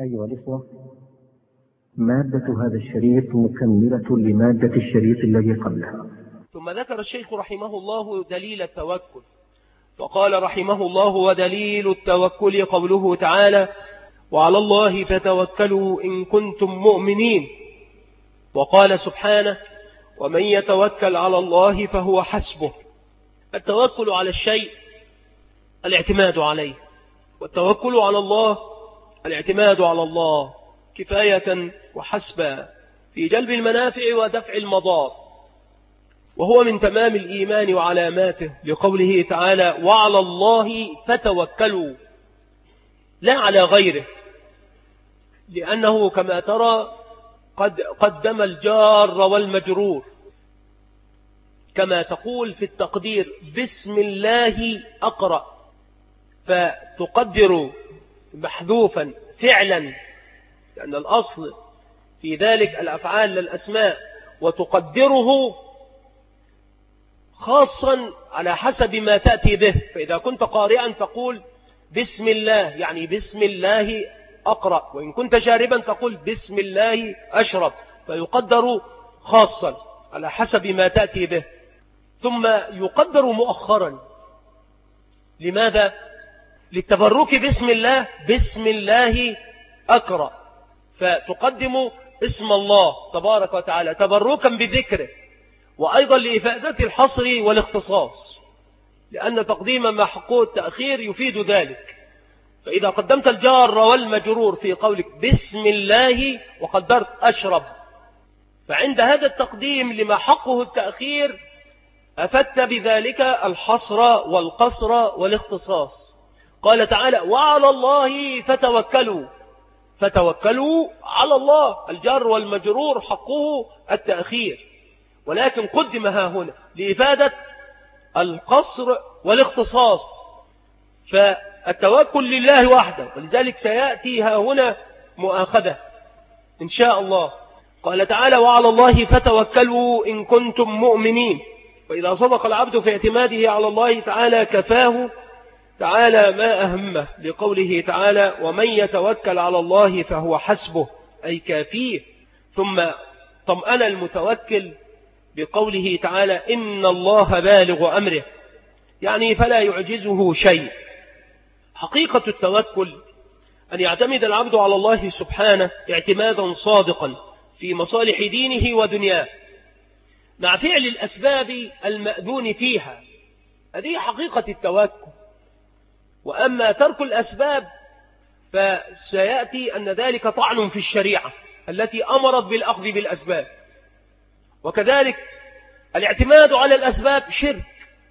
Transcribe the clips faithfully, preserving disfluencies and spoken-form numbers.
أيها الإخوة، مادة هذا الشريط مكملة لمادة الشريط الذي قبلها. ثم ذكر الشيخ رحمه الله دليل التوكل، فقال رحمه الله: ودليل التوكل قوله تعالى: وعلى الله فتوكلوا إن كنتم مؤمنين. وقال سبحانه: ومن يتوكل على الله فهو حسبه. التوكل على الشيء الاعتماد عليه، والتوكل على الله الاعتماد على الله كفاية وحسبا في جلب المنافع ودفع المضار، وهو من تمام الإيمان وعلاماته، لقوله تعالى: وعلى الله فتوكلوا، لا على غيره، لأنه كما ترى قد قدم الجار والمجرور، كما تقول في التقدير: بسم الله أقرأ، فتقدر محذوفا فعلا، لأن الأصل في ذلك الأفعال للأسماء، وتقدره خاصا على حسب ما تأتي به. فإذا كنت قارئا تقول بسم الله، يعني بسم الله أقرأ، وإن كنت شاربا تقول بسم الله أشرب، فيقدر خاصا على حسب ما تأتي به. ثم يقدر مؤخرا، لماذا؟ للتبرك باسم الله، بسم الله أقرأ، فتقدم اسم الله تبارك وتعالى تبركا بذكره، وأيضا لإفادة الحصر والاختصاص، لأن تقديم ما حقه التأخير يفيد ذلك. فإذا قدمت الجار والمجرور في قولك بسم الله وقدرت أشرب، فعند هذا التقديم لما حقه التأخير أفدت بذلك الحصر والقصر والاختصاص. قال تعالى: وعلى الله فتوكلوا، فتوكلوا على الله، الجار والمجرور حقه التأخير، ولكن قدمها هنا لإفادة القصر والاختصاص، فالتوكل لله وحده، ولذلك سيأتيها هنا مؤاخذة إن شاء الله. قال تعالى: وعلى الله فتوكلوا إن كنتم مؤمنين. وإذا صدق العبد في اعتماده على الله تعالى كفاه تعالى ما أهمه، لقوله تعالى: ومن يتوكل على الله فهو حسبه، أي كافيه. ثم طمأن المتوكل بقوله تعالى: إن الله بالغ أمره، يعني فلا يعجزه شيء. حقيقة التوكل أن يعتمد العبد على الله سبحانه اعتمادا صادقا في مصالح دينه ودنياه، مع فعل الأسباب المأذون فيها. هذه حقيقة التوكل. وأما ترك الأسباب فسيأتي أن ذلك طعن في الشريعة التي أمرت بالأخذ بالأسباب، وكذلك الاعتماد على الأسباب شرك.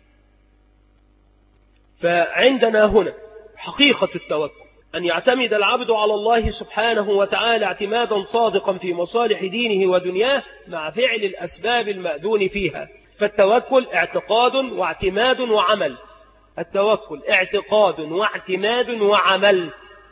فعندنا هنا حقيقة التوكل أن يعتمد العبد على الله سبحانه وتعالى اعتمادا صادقا في مصالح دينه ودنياه، مع فعل الأسباب المأذون فيها. فالتوكل اعتقاد واعتماد وعمل، التوكل اعتقاد واعتماد وعمل.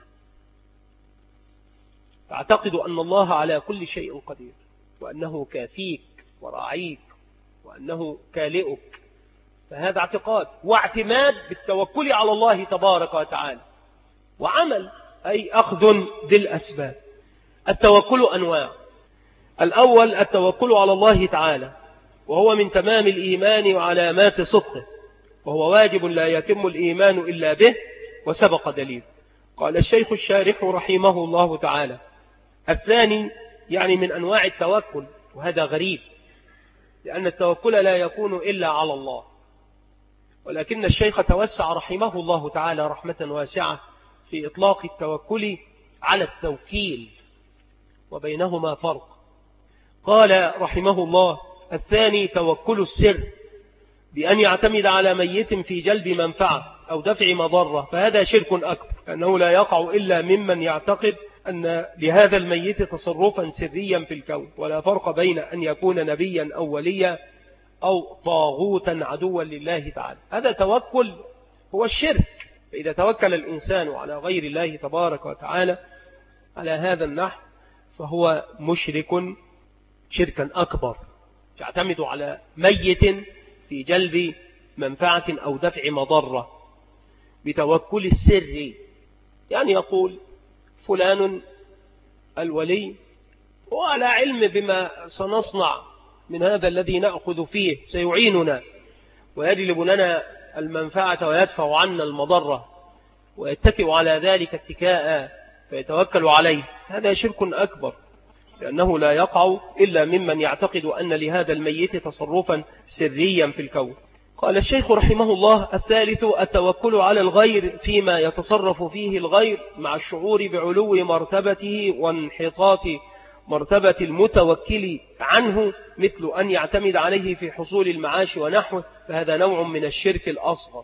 تعتقد أن الله على كل شيء قدير، وأنه كافيك وراعيك، وأنه كالئك، فهذا اعتقاد. واعتماد بالتوكل على الله تبارك وتعالى. وعمل أي أخذ بالأسباب. التوكل أنواع: الأول التوكل على الله تعالى، وهو من تمام الإيمان وعلامات صدقه، وهو واجب لا يتم الإيمان إلا به، وسبق دليل. قال الشيخ الشارح رحمه الله تعالى: الثاني يعني من أنواع التوكل، وهذا غريب، لأن التوكل لا يكون إلا على الله، ولكن الشيخ توسع رحمه الله تعالى رحمة واسعة في إطلاق التوكل على التوكيل، وبينهما فرق. قال رحمه الله: الثاني توكل السر، بأن يعتمد على ميت في جلب منفعة أو دفع مضرة، فهذا شرك أكبر، لأنه لا يقع إلا ممن يعتقد أن لهذا الميت تصرفا سريا في الكون، ولا فرق بين أن يكون نبيا أو وليا أو طاغوتا عدوا لله تعالى. هذا توكل هو الشرك. فإذا توكل الإنسان على غير الله تبارك وتعالى على هذا النحو فهو مشرك شركا أكبر، يعتمد على ميت في جلب منفعة أو دفع مضرة بتوكل السر. يعني يقول فلان الولي وعلى علم بما سنصنع من هذا الذي نأخذ فيه سيعيننا ويجلب لنا المنفعة ويدفع عنا المضرة ويتكئ على ذلك اتكاء فيتوكل عليه، هذا شرك أكبر، لأنه لا يقع إلا ممن يعتقد أن لهذا الميت تصرفا سريا في الكون. قال الشيخ رحمه الله: الثالث التوكل على الغير فيما يتصرف فيه الغير مع الشعور بعلو مرتبته وانحطاط مرتبة المتوكل عنه، مثل أن يعتمد عليه في حصول المعاش ونحوه، فهذا نوع من الشرك الأصغر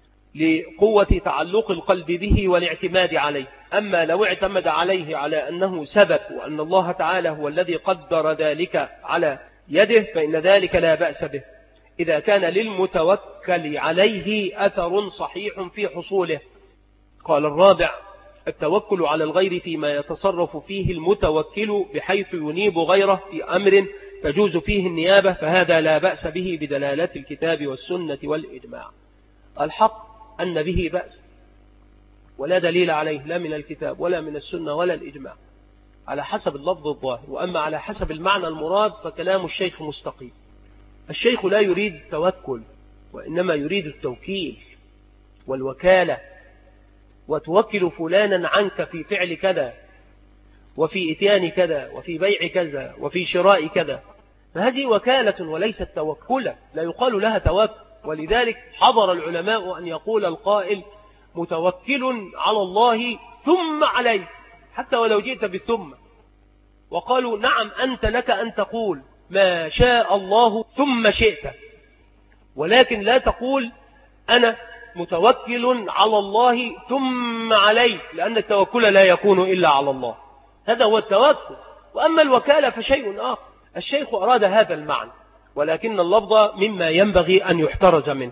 لقوة تعلق القلب به والاعتماد عليه. أما لو اعتمد عليه على أنه سبب وأن الله تعالى هو الذي قدر ذلك على يده فإن ذلك لا بأس به إذا كان للمتوكل عليه أثر صحيح في حصوله. قال الرابع التوكل على الغير فيما يتصرف فيه المتوكل بحيث ينيب غيره في أمر تجوز فيه النيابة، فهذا لا بأس به بدلالة الكتاب والسنة والإجماع. الحق أن به بأس ولا دليل عليه لا من الكتاب ولا من السنة ولا الإجماع على حسب اللفظ الظاهر، وأما على حسب المعنى المراد فكلام الشيخ مستقيم. الشيخ لا يريد التوكل وإنما يريد التوكيل والوكالة، وتوكل فلانا عنك في فعل كذا وفي إتيان كذا وفي بيع كذا وفي شراء كذا، فهذه وكالة وليست توكلا، لا يقال لها توكل. ولذلك حضر العلماء أن يقول القائل متوكل على الله ثم عليه، حتى ولو جئت بالثم، وقالوا نعم أنت لك أن تقول ما شاء الله ثم شئت، ولكن لا تقول أنا متوكل على الله ثم عليه، لأن التوكل لا يكون إلا على الله، هذا هو التوكل. وأما الوكالة فشيء آخر. الشيخ أراد هذا المعنى، ولكن اللفظ مما ينبغي أن يحترز منه.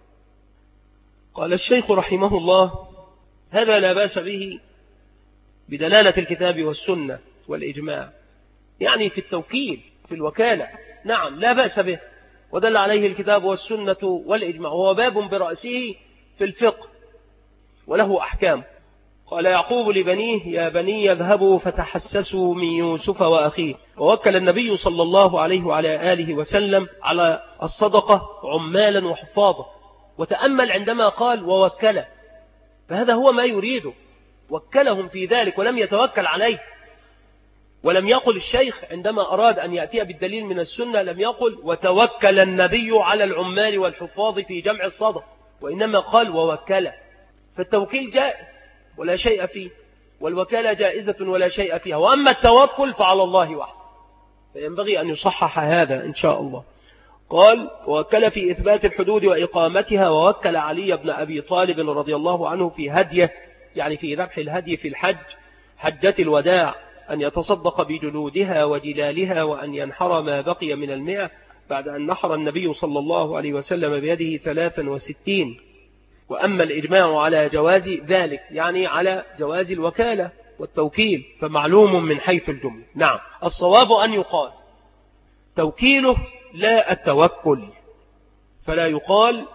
قال الشيخ رحمه الله: هذا لا بأس به بدلالة الكتاب والسنة والإجماع، يعني في التوكيل في الوكالة نعم لا بأس به، ودل عليه الكتاب والسنة والإجماع، وهو باب برأسه في الفقه وله أحكام. قال يعقوب لبنيه: يا بني اذهبوا فتحسسوا من يوسف وأخيه. ووكل النبي صلى الله عليه وعلى آله وسلم على الصدقة عمالا وحفاظا، وتأمل عندما قال ووكل، فهذا هو ما يريده، وكلهم في ذلك ولم يتوكل عليه. ولم يقل الشيخ عندما أراد أن يأتي بالدليل من السنة لم يقل وتوكل النبي على العمال والحفاظ في جمع الصدقة، وإنما قال ووكل. فالتوكيل جائز ولا شيء فيه، والوكالة جائزة ولا شيء فيها، وأما التوكل فعلى الله وحده، فينبغي أن يصحح هذا إن شاء الله. قال ووكل في إثبات الحدود وإقامتها، ووكل علي بن أبي طالب رضي الله عنه في هديه، يعني في ذبح الهدي في الحج حجة الوداع، أن يتصدق بجلودها وجلالها، وأن ينحر ما بقي من المئة بعد أن نحر النبي صلى الله عليه وسلم بيده ثلاثا وستين. وأما الإجماع على جواز ذلك يعني على جواز الوكالة والتوكيل فمعلوم من حيث الجملة. نعم الصواب أن يقال توكيله لا التوكل، فلا يقال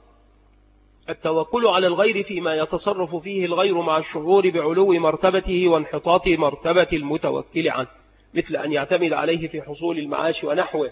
التوكل على الغير فيما يتصرف فيه الغير مع الشعور بعلو مرتبته وانحطاط مرتبة المتوكل عنه، مثل أن يعتمد عليه في حصول المعاش ونحوه،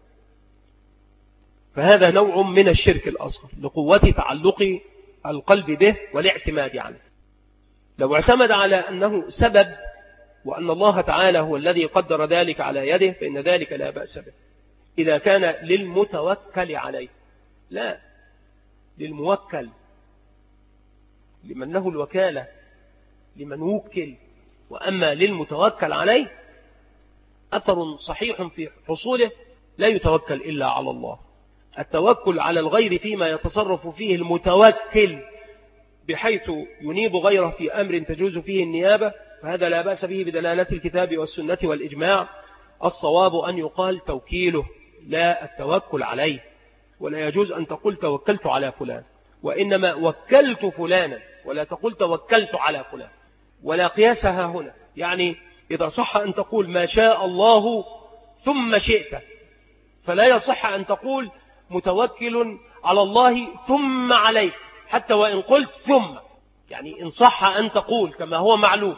فهذا نوع من الشرك الأصغر لقوة تعلق القلب به والاعتماد عنه. لو اعتمد على أنه سبب وأن الله تعالى هو الذي قدر ذلك على يده فإن ذلك لا بأس به إذا كان للمتوكل عليه، لا للموكل، لمن له الوكالة، لمن وكل. وأما للمتوكل عليه أثر صحيح في حصوله لا يتوكل إلا على الله. التوكل على الغير فيما يتصرف فيه المتوكل بحيث ينيب غيره في أمر تجوز فيه النيابة، فهذا لا بأس به بدلالة الكتاب والسنة والإجماع. الصواب أن يقال توكيله لا التوكل عليه، ولا يجوز أن تقول توكلت على فلان، وإنما وكلت فلانا، ولا تقول توكلت على فلان، ولا قياسها هنا. يعني إذا صح أن تقول ما شاء الله ثم شئت، فلا يصح أن تقول متوكل على الله ثم عليه، حتى وإن قلت ثم، يعني إن صح أن تقول كما هو معلوم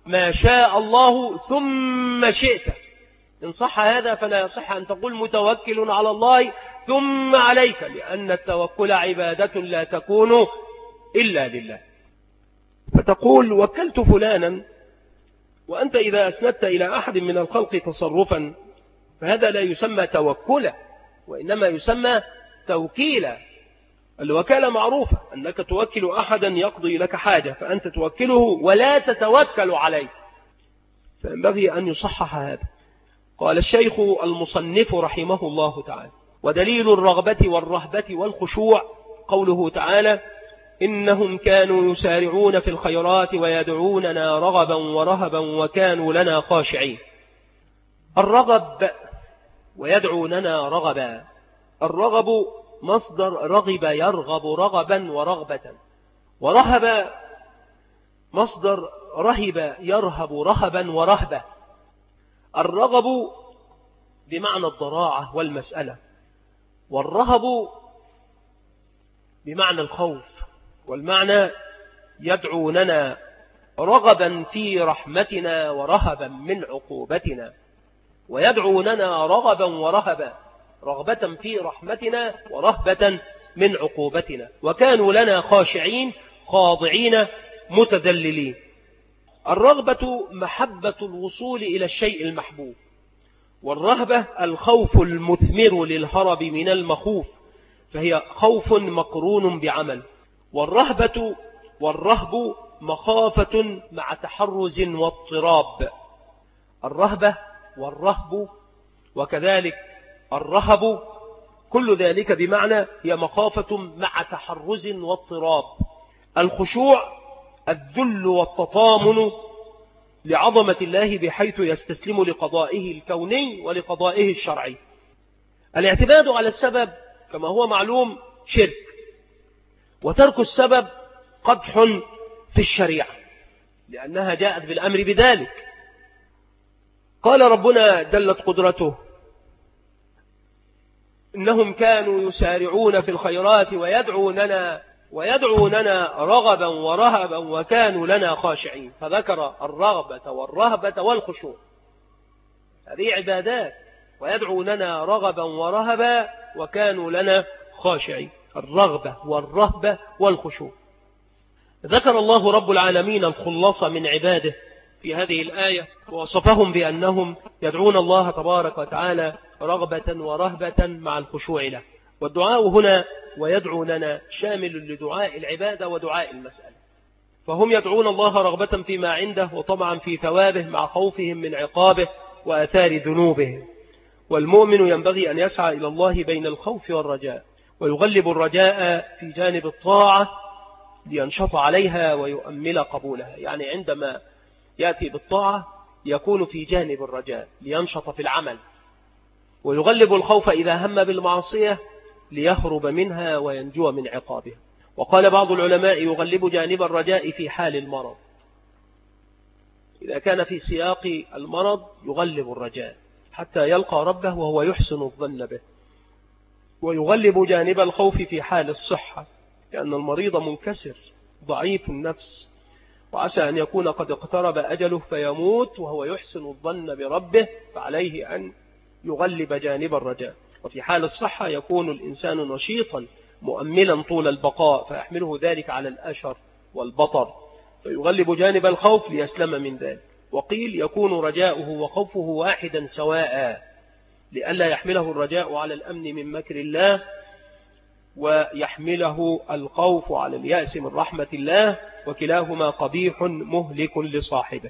ما شاء الله ثم شئت. إن صح هذا فلا يصح أن تقول متوكل على الله ثم عليك، لأن التوكل عبادة لا تكون إلا لله. فتقول وكلت فلانا، وأنت إذا أسندت إلى أحد من الخلق تصرفا فهذا لا يسمى توكلا، وإنما يسمى توكيلا. الوكالة معروفة، أنك توكل أحدا يقضي لك حاجة فأنت توكله ولا تتوكل عليه، فينبغي أن يصحح هذا. قال الشيخ المصنف رحمه الله تعالى: ودليل الرغبة والرهبة والخشوع قوله تعالى: إنهم كانوا يسارعون في الخيرات ويدعوننا رغبا ورهبا وكانوا لنا خاشعين. الرغب ويدعوننا رغبا، الرغب مصدر رغب يرغب رغبا ورغبة، ورهب مصدر رهب يرهب رهبا ورهبة. الرغب بمعنى الضراعة والمسألة، والرهب بمعنى الخوف، والمعنى يدعوننا رغبا في رحمتنا ورهبا من عقوبتنا، ويدعوننا رغبا ورهبا، رغبة في رحمتنا ورهبة من عقوبتنا، وكانوا لنا خاشعين خاضعين متذللين. الرغبة محبة الوصول إلى الشيء المحبوب، والرهبة الخوف المثمر للهرب من المخوف، فهي خوف مقرون بعمل. والرهبة والرهب مخافة مع تحرز واضطراب. الرهبة والرهب وكذلك الرهب كل ذلك بمعنى هي مخافة مع تحرز واضطراب. الخشوع الذل والتطامن لعظمة الله بحيث يستسلم لقضائه الكوني ولقضائه الشرعي. الاعتماد على السبب كما هو معلوم شرك، وترك السبب قدح في الشريعة لأنها جاءت بالأمر بذلك. قال ربنا جلت قدرته: إنهم كانوا يسارعون في الخيرات ويدعوننا ويدعوننا رغبا ورهبا وكانوا لنا خاشعين، فذكر الرغبة والرهبة والخشوع، هذه عبادات. ويدعوننا رغبا ورهبا وكانوا لنا خاشعين، الرغبة والرهبة والخشوع. ذكر الله رب العالمين الخلاص من عباده في هذه الآية، ووصفهم بأنهم يدعون الله تبارك وتعالى رغبة ورهبة مع الخشوع له. والدعاء هنا ويدعوننا شامل لدعاء العبادة ودعاء المسألة، فهم يدعون الله رغبة فيما عنده وطمعا في ثوابه مع خوفهم من عقابه وآثار ذنوبهم. والمؤمن ينبغي أن يسعى إلى الله بين الخوف والرجاء، ويغلب الرجاء في جانب الطاعة لينشط عليها ويؤمل قبولها. يعني عندما يأتي بالطاعة يكون في جانب الرجاء لينشط في العمل، ويغلب الخوف إذا هم بالمعصية ليهرب منها وينجو من عقابها. وقال بعض العلماء يغلب جانب الرجاء في حال المرض، إذا كان في سياق المرض يغلب الرجاء حتى يلقى ربه وهو يحسن الظن به. ويغلب جانب الخوف في حال الصحة، لأن المريض منكسر ضعيف النفس، وعسى أن يكون قد اقترب أجله فيموت وهو يحسن الظن بربه، فعليه أن يغلب جانب الرجاء. وفي حال الصحة يكون الإنسان نشيطا مؤملا طول البقاء، فيحمله ذلك على الأشر والبطر، فيغلب جانب الخوف ليسلم من ذلك. وقيل يكون رجاؤه وخوفه واحدا سواء، لئلا يحمله الرجاء على الأمن من مكر الله ويحمله الخوف على اليأس من رحمة الله، وكلاهما قبيح مهلك لصاحبه.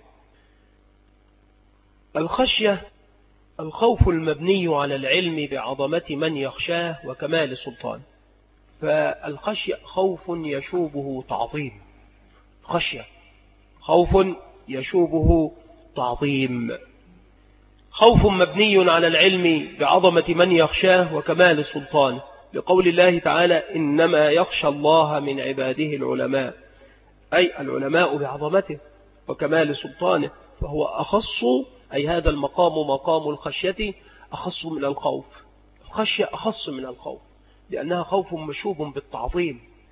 الخشية الخوف المبني على العلم بعظمة من يخشاه وكمال سلطان. فالخشية خوف يشوبه تعظيم، خشية خوف يشوبه تعظيم، خوف مبني على العلم بعظمة من يخشاه وكمال سلطانه، لقول الله تعالى: إنما يخشى الله من عباده العلماء، أي العلماء بعظمته وكمال سلطانه. فهو أخص، أي هذا المقام مقام الخشية أخص من الخوف. الخشية أخص من الخوف لأنها خوف مشوب بالتعظيم،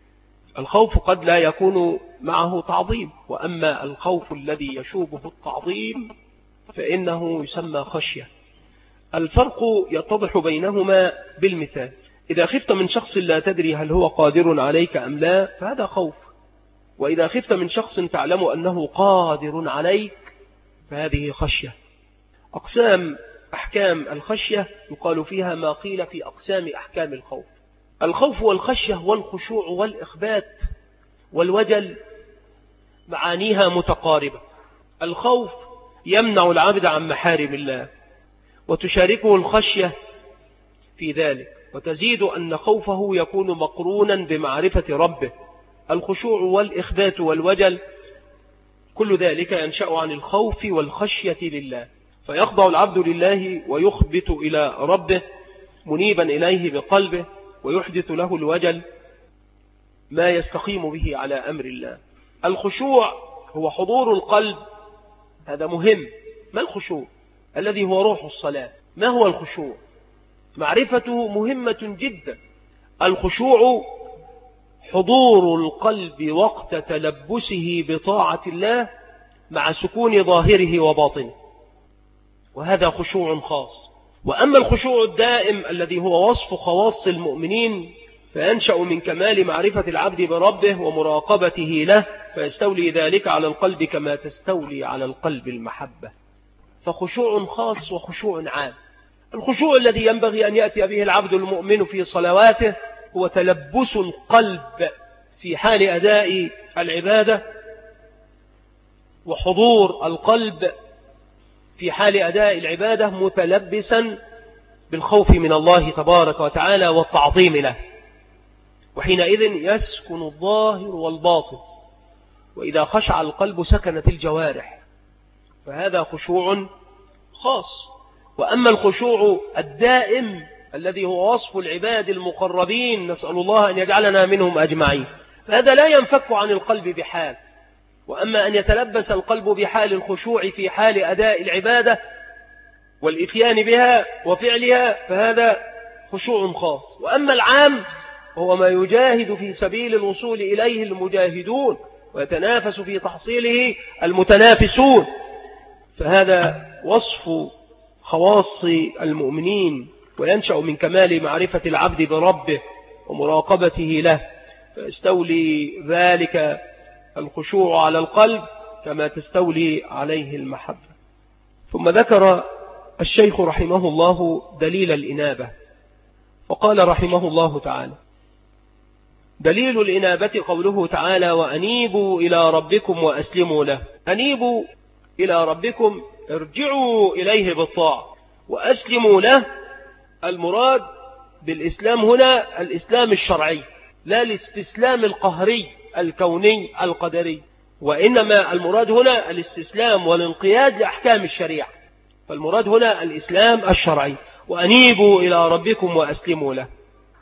الخوف قد لا يكون معه تعظيم، وأما الخوف الذي يشوبه التعظيم فإنه يسمى خشية. الفرق يتضح بينهما بالمثال. إذا خفت من شخص لا تدري هل هو قادر عليك أم لا فهذا خوف، وإذا خفت من شخص تعلم أنه قادر عليك فهذه خشية. أقسام أحكام الخشية يقال فيها ما قيل في أقسام أحكام الخوف. الخوف والخشية والخشوع والإخبات والوجل معانيها متقاربة. الخوف يمنع العبد عن محارم الله، وتشاركه الخشية في ذلك، وتزيد أن خوفه يكون مقرونا بمعرفة ربه. الخشوع والإخبات والوجل كل ذلك ينشأ عن الخوف والخشية لله، فيخضع العبد لله ويخبت إلى ربه منيبا إليه بقلبه، ويحدث له الوجل ما يستقيم به على أمر الله. الخشوع هو حضور القلب، هذا مهم. ما الخشوع؟ الذي هو روح الصلاة. ما هو الخشوع؟ معرفته مهمة جدا. الخشوع حضور القلب وقت تلبسه بطاعة الله مع سكون ظاهره وباطنه، وهذا خشوع خاص. وأما الخشوع الدائم الذي هو وصف خواص المؤمنين فينشأ من كمال معرفة العبد بربه ومراقبته له، فيستولي ذلك على القلب كما تستولي على القلب المحبة. فخشوع خاص وخشوع عام. الخشوع الذي ينبغي أن يأتي به العبد المؤمن في صلواته هو تلبس القلب في حال أداء العبادة، وحضور القلب في حال أداء العبادة متلبسا بالخوف من الله تبارك وتعالى والتعظيم له، وحينئذ يسكن الظاهر والباطن. وإذا خشع القلب سكنت الجوارح، فهذا خشوع خاص. وأما الخشوع الدائم الذي هو وصف العباد المقربين، نسأل الله أن يجعلنا منهم أجمعين، فهذا لا ينفك عن القلب بحال. وأما أن يتلبس القلب بحال الخشوع في حال أداء العبادة والإتيان بها وفعلها فهذا خشوع خاص. وأما العام هو ما يجاهد في سبيل الوصول إليه المجاهدون ويتنافس في تحصيله المتنافسون، فهذا وصف خواص المؤمنين، وينشأ من كمال معرفة العبد بربه ومراقبته له، فيستولي ذلك الخشوع على القلب كما تستولي عليه المحبة. ثم ذكر الشيخ رحمه الله دليل الإنابة، وقال رحمه الله تعالى: دليل الإنابة قوله تعالى: وأنيبوا إلى ربكم وأسلموا له. أنيبوا إلى ربكم، ارجعوا إليه بالطاعة، وأسلموا له. المراد بالإسلام هنا الإسلام الشرعي، لا الاستسلام القهري الكوني القدري، وإنما المراد هنا الاستسلام والانقياد لأحكام الشريعة. فالمراد هنا الإسلام الشرعي. وأنيبوا إلى ربكم وأسلموا له.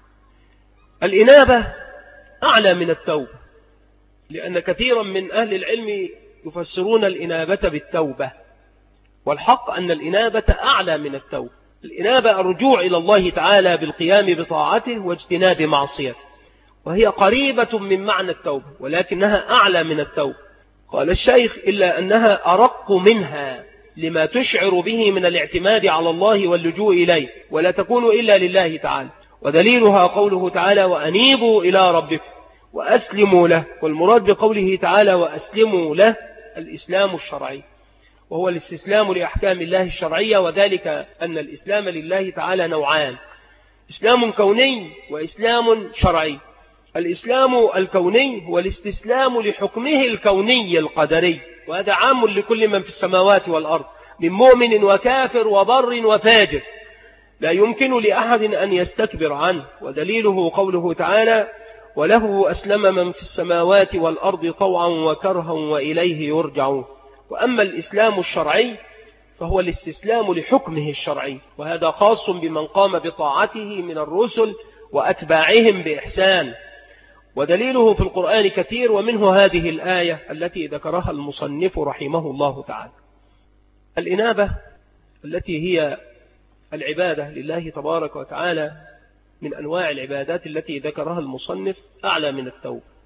الإنابة أعلى من التوبة، لأن كثيرا من أهل العلم يفسرون الإنابة بالتوبة، والحق أن الإنابة أعلى من التوبة. الإنابة الرجوع إلى الله تعالى بالقيام بطاعته واجتناب معصيته، وهي قريبة من معنى التوبة، ولكنها أعلى من التوبة. قال الشيخ: إلا أنها أرق منها لما تشعر به من الاعتماد على الله واللجوء إليه، ولا تكون إلا لله تعالى. ودليلها قوله تعالى: وأنيبوا إلى ربكم وأسلموا له. والمراد بقوله تعالى وأسلموا له الإسلام الشرعي، وهو الاستسلام لأحكام الله الشرعية، وذلك أن الإسلام لله تعالى نوعان: إسلام كوني وإسلام شرعي. الإسلام الكوني هو الاستسلام لحكمه الكوني القدري، وهذا عام لكل من في السماوات والأرض من مؤمن وكافر وبر وفاجر، لا يمكن لأحد أن يستكبر عنه. ودليله قوله تعالى: وله أسلم من في السماوات والأرض طوعا وكرها وإليه يرجعون. وأما الإسلام الشرعي فهو الاستسلام لحكمه الشرعي، وهذا خاص بمن قام بطاعته من الرسل وأتباعهم بإحسان. ودليله في القرآن كثير، ومنه هذه الآية التي ذكرها المصنف رحمه الله تعالى. الإنابة التي هي العبادة لله تبارك وتعالى من أنواع العبادات التي ذكرها المصنف أعلى من التوبة،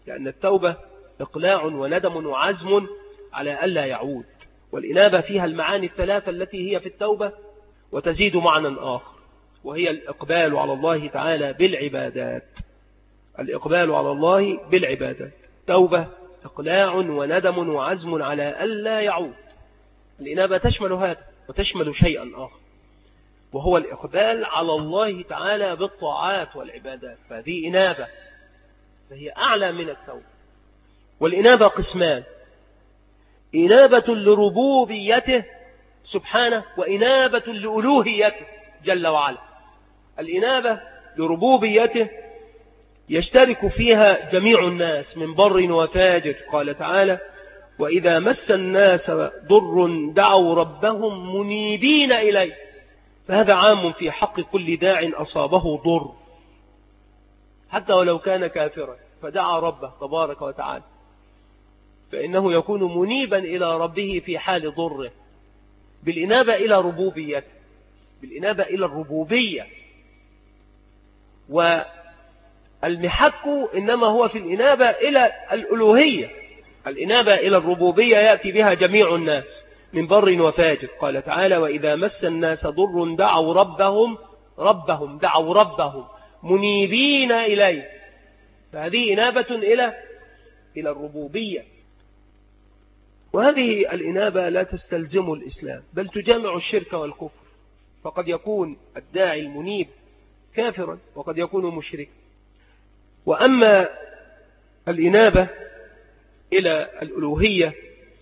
لأن التوبة إقلاع وندم وعزم على ألا يعود، والإنابة فيها المعاني الثلاثة التي هي في التوبة، وتزيد معنى آخر وهي الإقبال على الله تعالى بالعبادات. الإقبال على الله بالعبادات، توبة إقلاع وندم وعزم على ألا يعود. الإنابة تشمل هذا وتشمل شيئا آخر وهو الإقبال على الله تعالى بالطاعات والعبادات، فهذه إنابة، فهي أعلى من التوبة. والإنابة قسمان: إنابة لربوبيته سبحانه، وإنابة لألوهيته جل وعلا. الإنابة لربوبيته يشترك فيها جميع الناس من بر وفاجر، قال تعالى: وإذا مس الناس ضر دعوا ربهم منيبين إليه، فهذا عام في حق كل داع أصابه ضر حتى ولو كان كافرا فدعا ربه تبارك وتعالى، فإنه يكون منيبا إلى ربه في حال ضره بالإنابة إلى ربوبيته، بالإنابة إلى الربوبية. والمحك إنما هو في الإنابة إلى الألوهية. الإنابة إلى الربوبية يأتي بها جميع الناس من بر وفاجر، قال تعالى: وإذا مس الناس ضر دعوا ربهم ربهم دعوا ربهم منيبين إليه، فهذه إنابة إلى إلى الربوبية. وهذه الإنابة لا تستلزم الإسلام، بل تجامع الشرك والكفر، فقد يكون الداعي المنيب كافرا وقد يكون مشركا. وأما الإنابة إلى الألوهية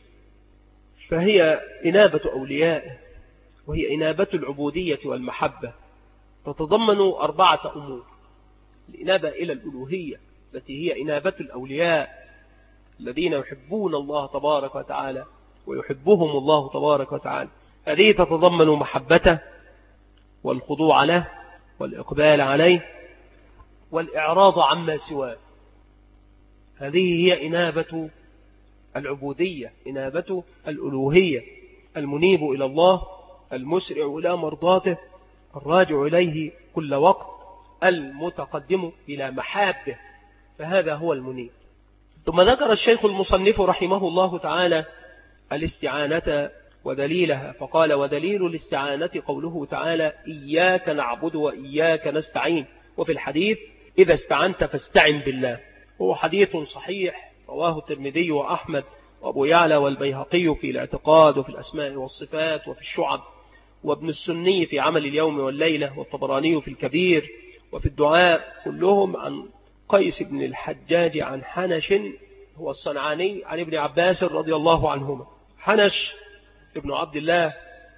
فهي إنابة أوليائه، وهي إنابة العبودية والمحبة، تتضمن أربعة أمور: الإنابة إلى الألوهية التي هي إنابة الأولياء الذين يحبون الله تبارك وتعالى ويحبهم الله تبارك وتعالى، هذه تتضمن محبته والخضوع له والإقبال عليه والإعراض عما سواه. هذه هي إنابة العبودية، إنابة الألوهية، المنيب إلى الله، المسرع إلى مرضاته، الراجع إليه كل وقت، المتقدم إلى محابه، فهذا هو المنيب. ثم ذكر الشيخ المصنف رحمه الله تعالى الاستعانة ودليلها، فقال: ودليل الاستعانة قوله تعالى: إياك نعبد وإياك نستعين. وفي الحديث: إذا استعنت فاستعن بالله. هو حديث صحيح رواه الترمذي وأحمد وأبو يعلى والبيهقي في الاعتقاد وفي الأسماء والصفات وفي الشعب، وابن السني في عمل اليوم والليلة، والطبراني في الكبير وفي الدعاء، كلهم عن قيس بن الحجاج عن حنش هو الصنعاني عن ابن عباس رضي الله عنهما. حنش ابن عبد الله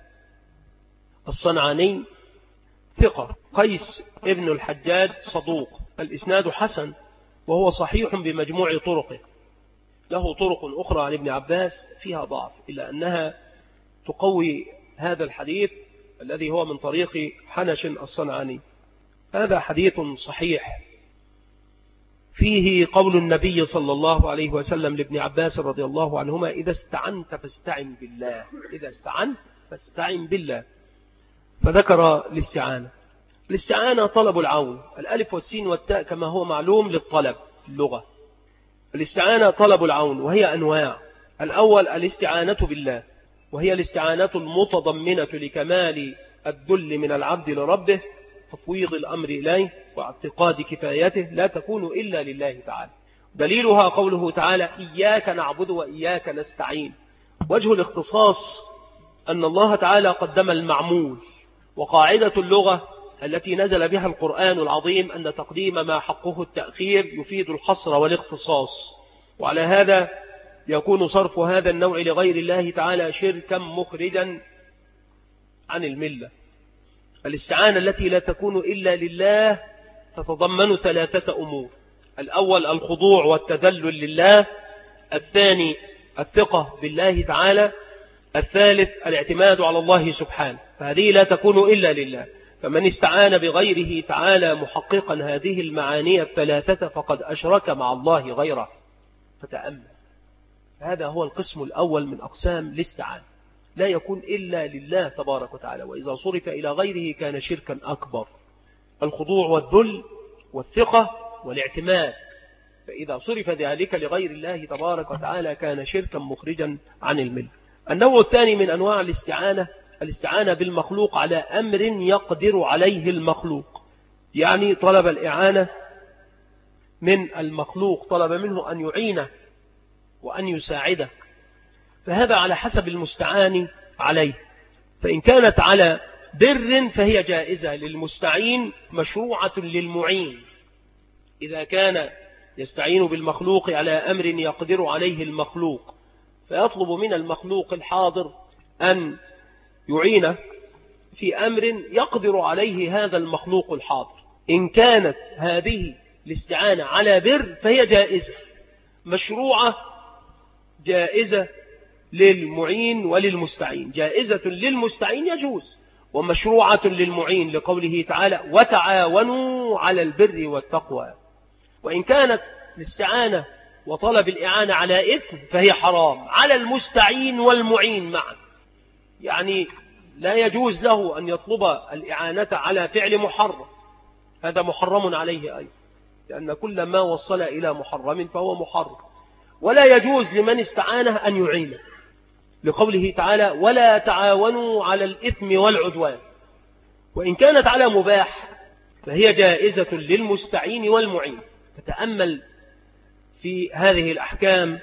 الصنعاني ثقة، قيس ابن الحجاج صدوق، الإسناد حسن وهو صحيح بمجموع طرقه، له طرق أخرى عن ابن عباس فيها ضعف، إلا أنها تقوي هذا الحديث الذي هو من طريق حنش الصنعاني. هذا حديث صحيح فيه قول النبي صلى الله عليه وسلم لابن عباس رضي الله عنهما: إذا استعنت فاستعن بالله، إذا استعنت فاستعن بالله. فذكر الاستعانة. الاستعانة طلب العون، الألف والسين والتاء كما هو معلوم للطلب في اللغة. الاستعانة طلب العون، وهي أنواع: الأول الاستعانة بالله، وهي الاستعانة المتضمنة لكمال الذل من العبد لربه، تفويض الأمر إليه واعتقاد كفايته، لا تكون إلا لله تعالى. دليلها قوله تعالى: إياك نعبد وإياك نستعين. وجه الاختصاص أن الله تعالى قدم المعمول، وقاعدة اللغة التي نزل بها القرآن العظيم أن تقديم ما حقه التأخير يفيد الحصر والاختصاص، وعلى هذا يكون صرف هذا النوع لغير الله تعالى شركا مخرجا عن الملة. الاستعانة التي لا تكون إلا لله تتضمن ثلاثة أمور: الأول الخضوع والتذلل لله، الثاني الثقة بالله تعالى، الثالث الاعتماد على الله سبحانه، فهذه لا تكون إلا لله. فمن استعان بغيره تعالى محققا هذه المعاني الثلاثة فقد أشرك مع الله غيره. فتأمل، هذا هو القسم الأول من أقسام الاستعانة، لا يكون إلا لله تبارك وتعالى، وإذا صرف إلى غيره كان شركا أكبر. الخضوع والذل والثقة والاعتماد، فإذا صرف ذلك لغير الله تبارك وتعالى كان شركا مخرجا عن الملة. النوع الثاني من أنواع الاستعانة الاستعانة بالمخلوق على أمر يقدر عليه المخلوق، يعني طلب الإعانة من المخلوق، طلب منه أن يعينه وأن يساعده، فهذا على حسب المستعان عليه. فإن كانت على بر فهي جائزة للمستعين مشروعة للمعين. إذا كان يستعين بالمخلوق على أمر يقدر عليه المخلوق فيطلب من المخلوق الحاضر أن يعينه في أمر يقدر عليه هذا المخلوق الحاضر. إن كانت هذه الاستعانة على بر فهي جائزة مشروعة، جائزة للمعين وللمستعين. جائزة للمستعين يجوز، ومشروعة للمعين لقوله تعالى وتعاونوا على البر والتقوى. وإن كانت الاستعانة وطلب الإعانة على إثم فهي حرام على المستعين والمعين معا، يعني لا يجوز له أن يطلب الإعانة على فعل محرم، هذا محرم عليه أيضا، لأن كل ما وصل إلى محرم فهو محرم. ولا يجوز لمن استعانه أن يعينه لقوله تعالى ولا تعاونوا على الإثم والعدوان. وإن كانت على مباح فهي جائزة للمستعين والمعين. فتأمل في هذه الأحكام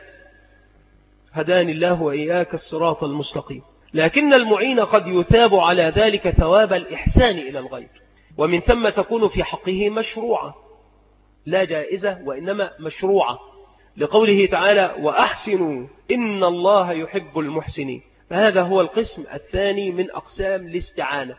هداني الله وإياك الصراط المستقيم. لكن المعين قد يثاب على ذلك ثواب الإحسان إلى الغير، ومن ثم تكون في حقه مشروعة لا جائزة وإنما مشروعة لقوله تعالى وأحسنوا إن الله يحب المحسنين. فهذا هو القسم الثاني من أقسام الاستعانة.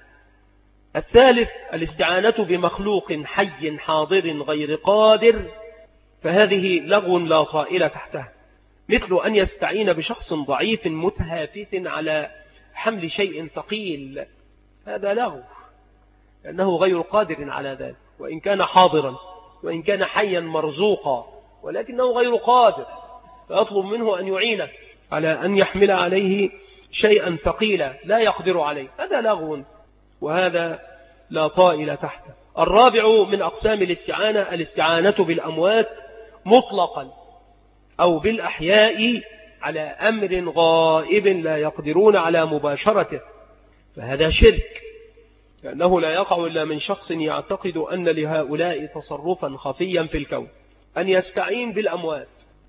الثالث الاستعانة بمخلوق حي حاضر غير قادر، فهذه لغو لا طائل تحتها، مثل أن يستعين بشخص ضعيف متهافت على حمل شيء ثقيل، هذا لغو لأنه غير قادر على ذلك، وإن كان حاضرا وإن كان حيا مرزوقا ولكنه غير قادر، فيطلب منه أن يعينه على أن يحمل عليه شيئا ثقيلا لا يقدر عليه، هذا لغو وهذا لا طائل تحته. الرابع من أقسام الاستعانة الاستعانة بالأموات مطلقا أو بالأحياء على أمر غائب لا يقدرون على مباشرته، فهذا شرك، لأنه لا يقع إلا من شخص يعتقد أن لهؤلاء تصرفا خفيا في الكون. أن يستعين بالأموات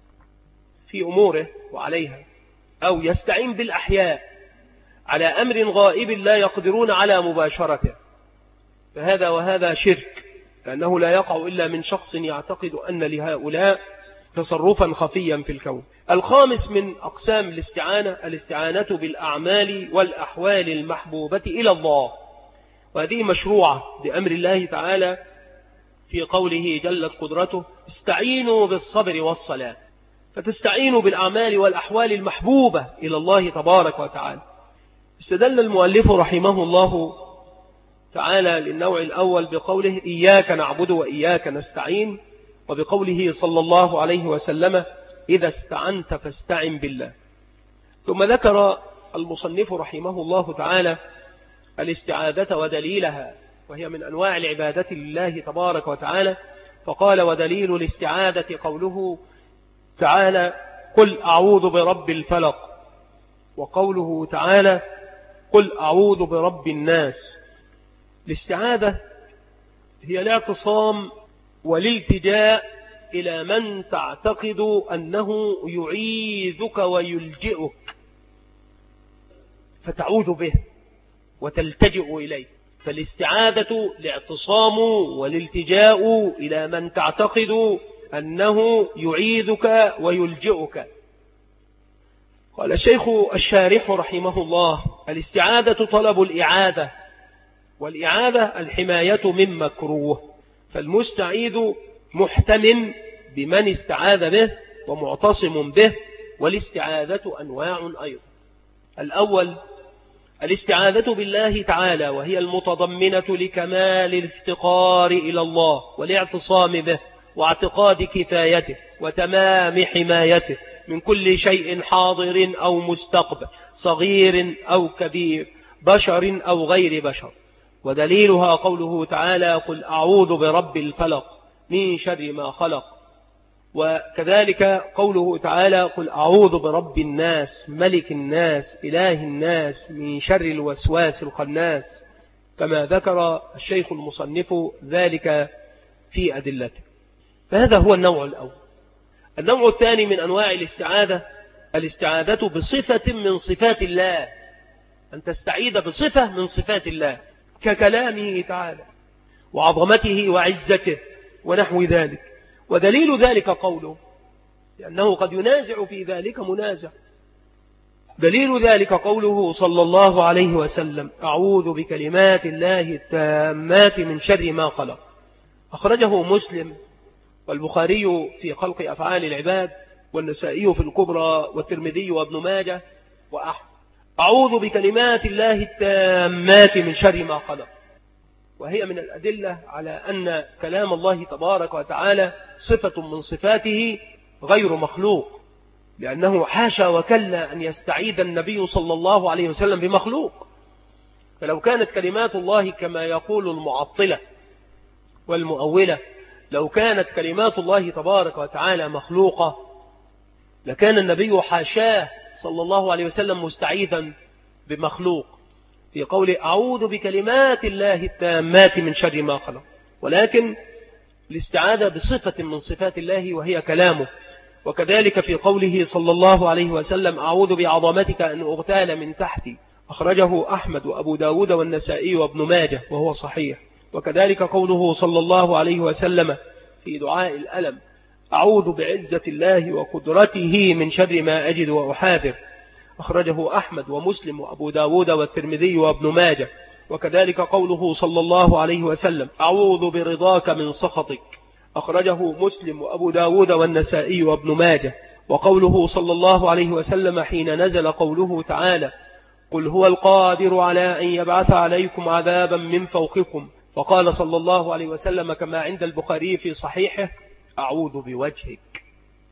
في أموره وعليها، أو يستعين بالأحياء على أمر غائب لا يقدرون على مباشرته، فهذا وهذا شرك، لأنه لا يقع إلا من شخص يعتقد أن لهؤلاء تصرفا خفيا في الكون. الخامس من أقسام الاستعانة الاستعانة بالأعمال والأحوال المحبوبة إلى الله، وهذه مشروعة بأمر الله تعالى في قوله جلت قدرته استعينوا بالصبر والصلاة، فتستعينوا بالأعمال والأحوال المحبوبة إلى الله تبارك وتعالى. استدل المؤلف رحمه الله تعالى للنوع الأول بقوله إياك نعبد وإياك نستعين، وبقوله صلى الله عليه وسلم إذا استعنت فاستعن بالله. ثم ذكر المصنف رحمه الله تعالى الاستعاذة ودليلها، وهي من أنواع العبادة لله تبارك وتعالى، فقال ودليل الاستعاذة قوله تعالى قل أعوذ برب الفلق، وقوله تعالى قل أعوذ برب الناس. الاستعاذة هي الاعتصام والالتجاء إلى من تعتقد أنه يعيذك ويلجئك فتعوذ به وتلتجئ إليه. فالاستعاذة الاعتصام والالتجاء إلى من تعتقد أنه يعيذك ويلجئك. قال الشيخ الشارح رحمه الله الاستعاذة طلب الإعادة، والإعادة الحماية من مكروه، فالمستعيذ محتم بمن استعاذ به ومعتصم به، والاستعاذة أنواع أيضا. الأول الاستعاذة بالله تعالى، وهي المتضمنة لكمال الافتقار إلى الله والاعتصام به واعتقاد كفايته وتمام حمايته من كل شيء حاضر أو مستقبل، صغير أو كبير، بشر أو غير بشر. ودليلها قوله تعالى قل أعوذ برب الفلق من شر ما خلق، وكذلك قوله تعالى قل أعوذ برب الناس ملك الناس إله الناس من شر الوسواس الخناس، كما ذكر الشيخ المصنف ذلك في أدلته. فهذا هو النوع الأول. النوع الثاني من أنواع الاستعاذة الاستعاذة بصفة من صفات الله، أن تستعيذ بصفة من صفات الله ككلامه تعالى وعظمته وعزته ونحو ذلك. ودليل ذلك قوله، لأنه قد ينازع في ذلك منازع، دليل ذلك قوله صلى الله عليه وسلم أعوذ بكلمات الله التامات من شر ما خلق، أخرجه مسلم والبخاري في خلق أفعال العباد والنسائي في الكبرى والترمذي وابن ماجه وأحمد. أعوذ بكلمات الله التامات من شر ما خلق، وهي من الأدلة على أن كلام الله تبارك وتعالى صفة من صفاته غير مخلوق، لأنه حاشا وكلا أن يستعيذ النبي صلى الله عليه وسلم بمخلوق. فلو كانت كلمات الله كما يقول المعطلة والمؤولة، لو كانت كلمات الله تبارك وتعالى مخلوقة لكان النبي حاشاه صلى الله عليه وسلم مستعيذا بمخلوق في قول أعوذ بكلمات الله التامات من شر ما خلق، ولكن الاستعاذة بصفة من صفات الله وهي كلامه. وكذلك في قوله صلى الله عليه وسلم أعوذ بعظمتك أن أغتال من تحتي، أخرجه أحمد وأبو داود والنسائي وابن ماجه وهو صحيح. وكذلك قوله صلى الله عليه وسلم في دعاء الألم أعوذ بعزة الله وقدرته من شر ما أجد وأحاذر، أخرجه أحمد ومسلم وأبو داود والترمذي وابن ماجه. وكذلك قوله صلى الله عليه وسلم أعوذ برضاك من سخطك، أخرجه مسلم وأبو داود والنسائي وابن ماجه. وقوله صلى الله عليه وسلم حين نزل قوله تعالى قل هو القادر على أن يبعث عليكم عذابا من فوقكم، فقال صلى الله عليه وسلم كما عند البخاري في صحيحه أعوذ بوجهك.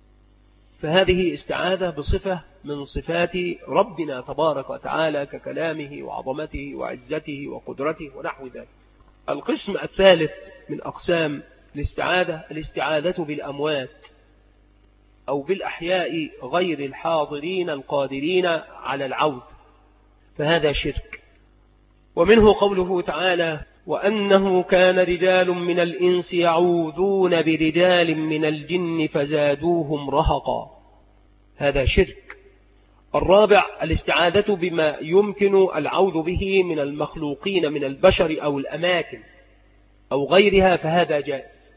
فهذه استعاذة بصفة من صفات ربنا تبارك وتعالى ككلامه وعظمته وعزته وقدرته ونحو ذلك. القسم الثالث من أقسام الاستعاذة الاستعاذة بالأموات أو بالأحياء غير الحاضرين القادرين على العود، فهذا شرك. ومنه قوله تعالى وأنه كان رجال من الإنس يعوذون برجال من الجن فزادوهم رهقا، هذا شرك. الرابع الاستعاذة بما يمكن العوذ به من المخلوقين من البشر أو الأماكن أو غيرها، فهذا جائز.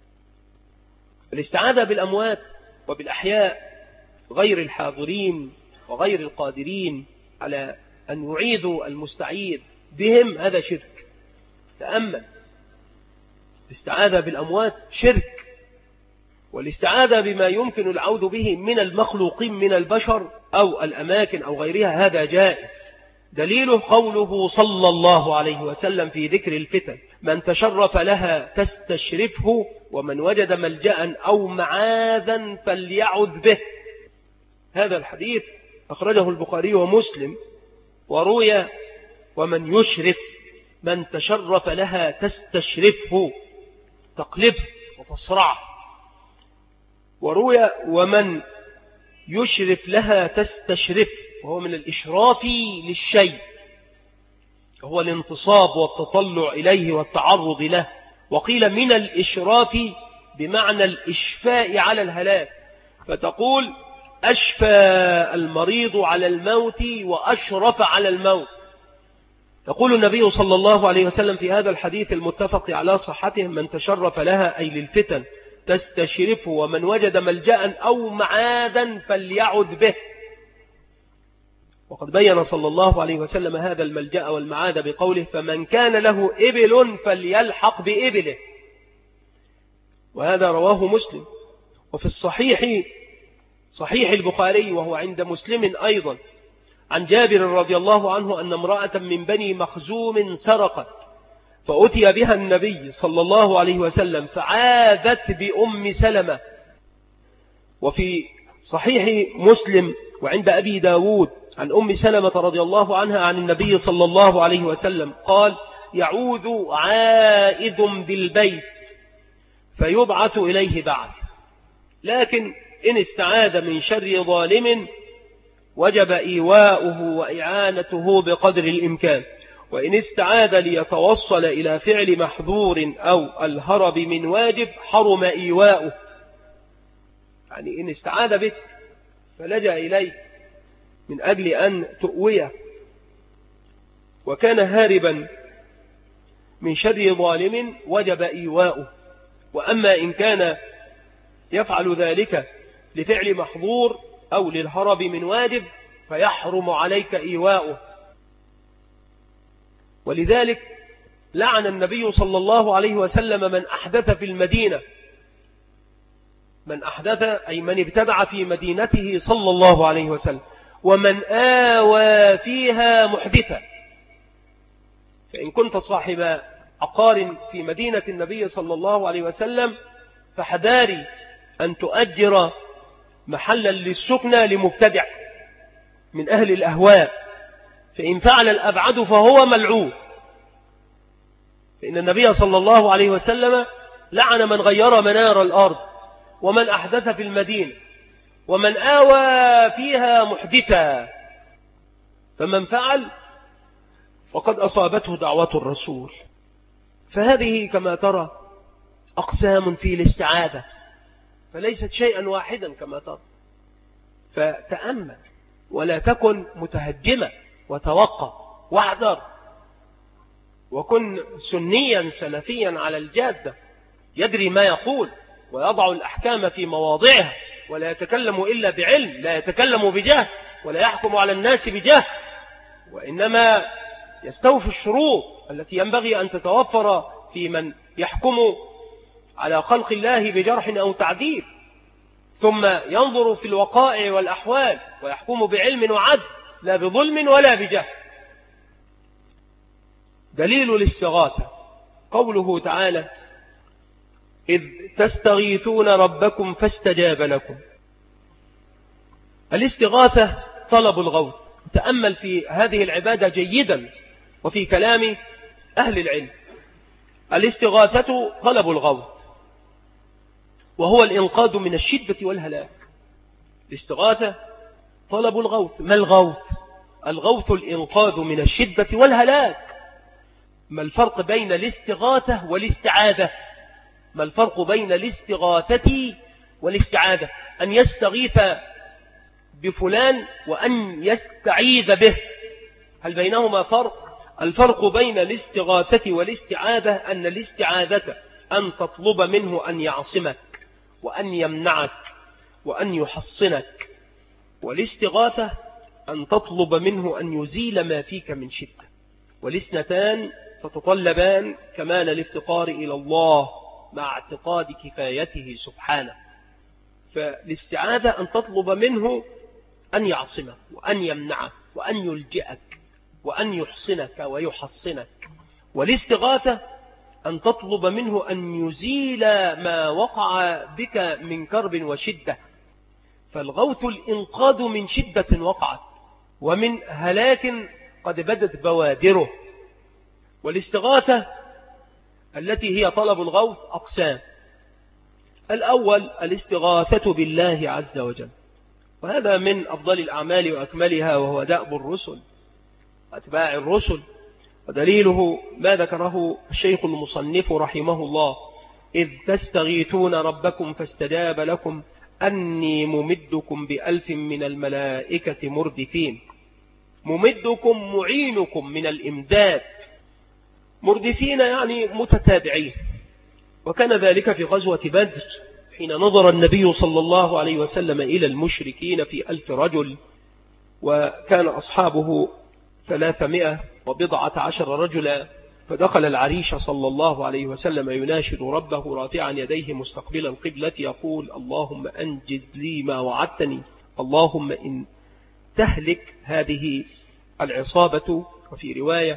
الاستعاذة بالأموات وبالأحياء غير الحاضرين وغير القادرين على أن يعيذوا المستعيذ بهم، هذا شرك. تأمل، الاستعاذة بالأموات شرك، والاستعاذة بما يمكن العوذ به من المخلوقين من البشر أو الأماكن أو غيرها هذا جائز. دليله قوله صلى الله عليه وسلم في ذكر الفتن من تشرف لها تستشرفه ومن وجد ملجأ أو معاذا فليعذ به. هذا الحديث أخرجه البخاري ومسلم، وروي ومن يشرف من تشرف لها تستشرفه تقلبه وتصرعه، وروي ومن يشرف لها تستشرف، وهو من الإشراف للشيء، هو الانتصاب والتطلع إليه والتعرض له. وقيل من الإشراف بمعنى الإشفاء على الهلاك، فتقول أشفى المريض على الموت وأشرف على الموت. يقول النبي صلى الله عليه وسلم في هذا الحديث المتفق على صحته من تشرف لها أي للفتن تستشرفه ومن وجد ملجأ أو معادا فليعذ به. وقد بين صلى الله عليه وسلم هذا الملجأ والمعاد بقوله فمن كان له إبل فليلحق بإبله، وهذا رواه مسلم. وفي الصحيح صحيح البخاري وهو عند مسلم أيضا عن جابر رضي الله عنه أن امرأة من بني مخزوم سرقت فأتي بها النبي صلى الله عليه وسلم فعاذت بأم سلمة. وفي صحيح مسلم وعند أبي داود عن أم سلمة رضي الله عنها عن النبي صلى الله عليه وسلم قال يعوذ عائذ بالبيت فيبعث إليه بعث. لكن إن استعاذ من شر ظالم وجب إيواؤه وإعانته بقدر الإمكان. وإن استعاذ ليتوصل إلى فعل محظور أو الهرب من واجب حرم إيواؤه. يعني إن استعاذ بك فلجأ إليك من أجل أن تؤويه وكان هاربا من شر ظالم وجب إيواؤه. وأما إن كان يفعل ذلك لفعل محظور أو للهرب من واجب فيحرم عليك إيواؤه. ولذلك لعن النبي صلى الله عليه وسلم من أحدث في المدينة، من أحدث أي من ابتدع في مدينته صلى الله عليه وسلم، ومن آوى فيها محدثا. فإن كنت صاحب عقار في مدينة النبي صلى الله عليه وسلم فحذاري أن تؤجر محلا للسكنى لمبتدع من أهل الأهواء، فإن فعل الأبعد فهو ملعون. فإن النبي صلى الله عليه وسلم لعن من غير منار الأرض ومن أحدث في المدينة ومن آوى فيها محدثا. فمن فعل فقد أصابته دعوة الرسول. فهذه كما ترى أقسام في الاستعاذة، فليست شيئا واحدا كما ترى. فتأمل ولا تكن متهجمة وتوقع واحذر، وكن سنيا سلفيا على الجادة يدري ما يقول ويضع الأحكام في مواضعها، ولا يتكلم إلا بعلم، لا يتكلم بجهل ولا يحكم على الناس بجهل، وإنما يستوفي الشروط التي ينبغي أن تتوفر في من يحكم على خلق الله بجرح أو تعديل، ثم ينظر في الوقائع والأحوال ويحكم بعلم وعدل لا بظلم ولا بجهل. دليل الاستغاثة قوله تعالى: إذ تستغيثون ربكم فاستجاب لكم. الاستغاثة طلب الغوث. تأمل في هذه العبادة جيدا وفي كلام أهل العلم. الاستغاثة طلب الغوث، وهو الإنقاذ من الشدة والهلاك. الاستغاثة طلب الغوث. ما الغوث؟ الغوث الإنقاذ من الشدة والهلاك. ما الفرق بين الاستغاثة والاستعاذة؟ ما الفرق بين الاستغاثة والاستعاذة؟ أن يستغيث بفلان وأن يستعيذ به، هل بينهما فرق؟ الفرق بين الاستغاثة والاستعاذة أن الاستعاذة أن تطلب منه أن يعصمك وأن يمنعك وأن يحصنك، والاستغاثة أن تطلب منه أن يزيل ما فيك من شدة. والاثنتان تتطلبان كمال الافتقار إلى الله مع اعتقاد كفايته سبحانه. فالاستعاذة أن تطلب منه أن يعصمك وأن يمنعك وأن يلجئك وأن يحصنك ويحصنك. والاستغاثة أن تطلب منه أن يزيل ما وقع بك من كرب وشدة. فالغوث الإنقاذ من شدة وقعت ومن هلاك قد بدت بوادره. والاستغاثة التي هي طلب الغوث أقسام. الأول الاستغاثة بالله عز وجل، وهذا من أفضل الأعمال وأكملها، وهو دأب الرسل أتباع الرسل. ودليله ما ذكره الشيخ المصنف رحمه الله: إذ تستغيثون ربكم فاستجاب لكم أني ممدكم بألف من الملائكة مردفين. ممدكم معينكم من الإمداد، مردفين يعني متتابعين. وكان ذلك في غزوة بدر حين نظر النبي صلى الله عليه وسلم إلى المشركين في ألف رجل، وكان أصحابه ثلاثمائة وبضعة عشر رجلا، فدخل العريش صلى الله عليه وسلم يناشد ربه رافعا يديه مستقبل القبلة يقول: اللهم أنجز لي ما وعدتني، اللهم إن تهلك هذه العصابة، وفي رواية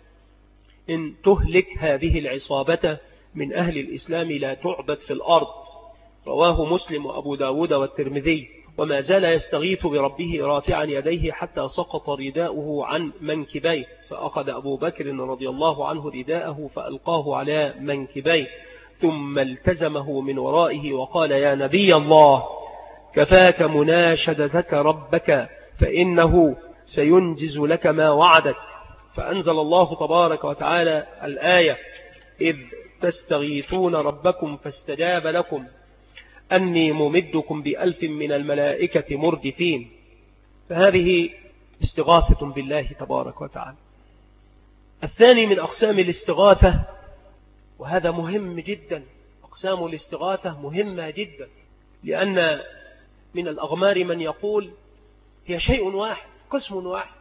إن تهلك هذه العصابة من أهل الإسلام لا تعبد في الأرض. رواه مسلم وأبو داود والترمذي. وما زال يستغيث بربه رافعا يديه حتى سقط رداؤه عن منكبيه، فأخذ أبو بكر رضي الله عنه رداءه فألقاه على منكبيه، ثم التزمه من ورائه وقال يا نبي الله كفاك مناشدتك ربك فإنه سينجز لك ما وعدك. فأنزل الله تبارك وتعالى الآية إذ تستغيثون ربكم فاستجاب لكم أني ممدكم بألف من الملائكة مردفين. فهذه استغاثة بالله تبارك وتعالى. الثاني من أقسام الاستغاثة، وهذا مهم جدا، أقسام الاستغاثة مهمة جدا، لأن من الأغمار من يقول هي شيء واحد قسم واحد،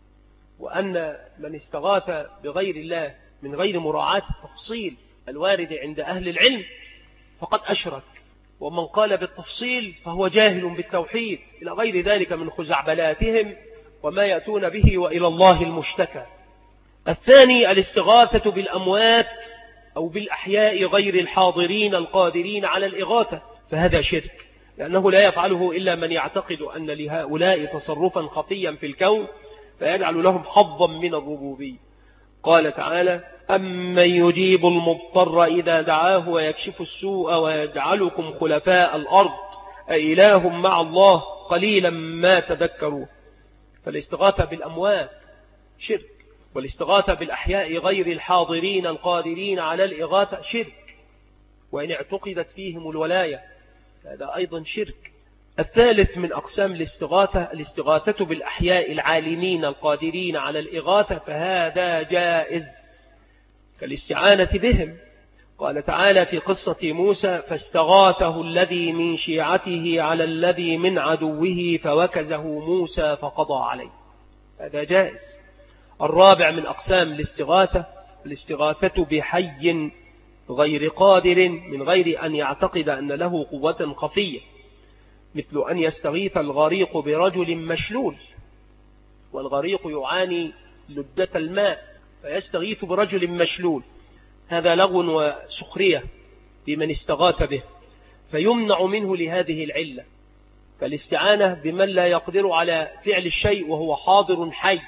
وأن من استغاث بغير الله من غير مراعاة التفصيل الوارد عند أهل العلم فقد أشرك، ومن قال بالتفصيل فهو جاهل بالتوحيد، إلى غير ذلك من خزعبلاتهم وما يأتون به وإلى الله المشتكى. الثاني الاستغاثة بالأموات أو بالأحياء غير الحاضرين القادرين على الإغاثة، فهذا شرك، لأنه لا يفعله إلا من يعتقد أن لهؤلاء تصرفا خفيا في الكون فيجعل لهم حظا من الربوبية. قال تعالى أمن يجيب المضطر إذا دعاه ويكشف السوء ويجعلكم خلفاء الأرض أإله مع الله قليلا ما تذكروا. فالاستغاثة بالأموات شرك، والاستغاثة بالأحياء غير الحاضرين القادرين على الإغاثة شرك، وإن اعتقدت فيهم الولاية هذا أيضا شرك. الثالث من أقسام الاستغاثة الاستغاثة بالأحياء العالمين القادرين على الإغاثة، فهذا جائز كالاستعانة بهم. قال تعالى في قصة موسى فاستغاثه الذي من شيعته على الذي من عدوه فوكزه موسى فقضى عليه، هذا جائز. الرابع من أقسام الاستغاثة الاستغاثة بحي غير قادر من غير أن يعتقد أن له قوة خفية، مثل أن يستغيث الغريق برجل مشلول، والغريق يعاني لدة الماء فيستغيث برجل مشلول، هذا لغو وسخرية بمن استغاث به، فيمنع منه لهذه العلة. فالاستعانة بمن لا يقدر على فعل الشيء وهو حاضر حي،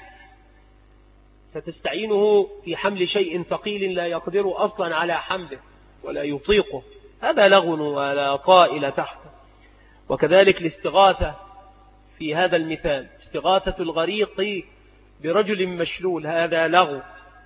فتستعينه في حمل شيء ثقيل لا يقدر أصلا على حمله ولا يطيقه، هذا لغو ولا طائل تحته. وكذلك الاستغاثة في هذا المثال استغاثة الغريق برجل مشلول، هذا لغو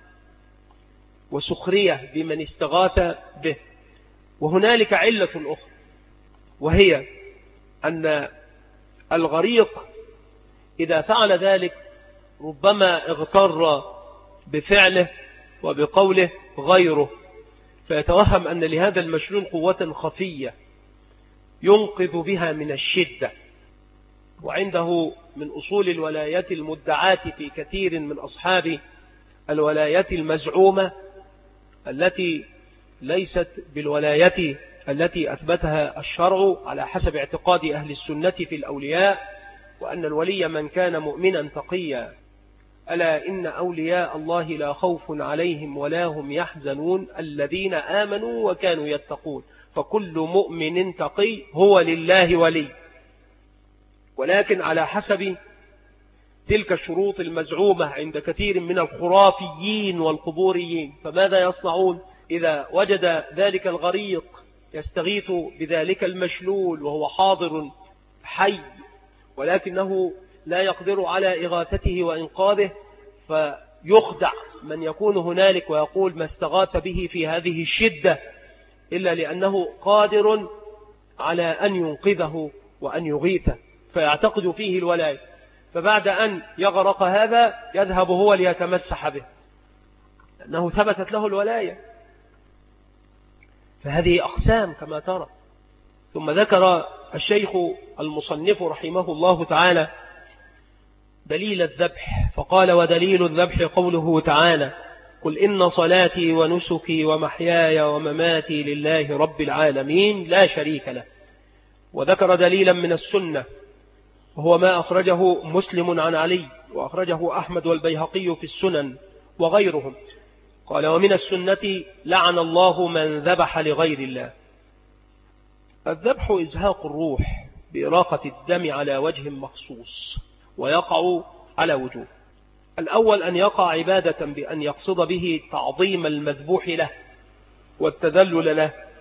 وسخرية بمن استغاث به. وهنالك علة أخرى، وهي أن الغريق إذا فعل ذلك ربما اغتر بفعله وبقوله غيره، فيتوهم أن لهذا المشلول قوة خفية ينقذ بها من الشدة. وعنده من أصول الولايات المدعاة في كثير من أصحاب الولايات المزعومة التي ليست بالولاية التي أثبتها الشرع على حسب اعتقاد أهل السنة في الأولياء، وأن الولي من كان مؤمنا تقيا، ألا إن أولياء الله لا خوف عليهم ولا هم يحزنون الذين آمنوا وكانوا يتقون، فكل مؤمن تقي هو لله ولي. ولكن على حسب تلك الشروط المزعومة عند كثير من الخرافيين والقبوريين، فماذا يصنعون إذا وجد ذلك الغريق يستغيث بذلك المشلول وهو حاضر حي ولكنه لا يقدر على إغاثته وإنقاذه، فيخدع من يكون هنالك ويقول ما استغاث به في هذه الشدة إلا لأنه قادر على أن ينقذه وأن يغيثه، فيعتقد فيه الولاية، فبعد أن يغرق هذا يذهب هو ليتمسح به لأنه ثبتت له الولاية. فهذه أقسام كما ترى. ثم ذكر الشيخ المصنف رحمه الله تعالى دليل الذبح، فقال ودليل الذبح قوله تعالى قل إن صلاتي ونسكي ومحياي ومماتي لله رب العالمين لا شريك له. وذكر دليلا من السنة وهو ما أخرجه مسلم عن علي وأخرجه أحمد والبيهقي في السنن وغيرهم، قال ومن السنة لعن الله من ذبح لغير الله. الذبح إزهاق الروح بإراقة الدم على وجه مخصوص، ويقع على وجوه. الأول أن يقع عبادة بأن يقصد به تعظيم المذبوح له والتذلل له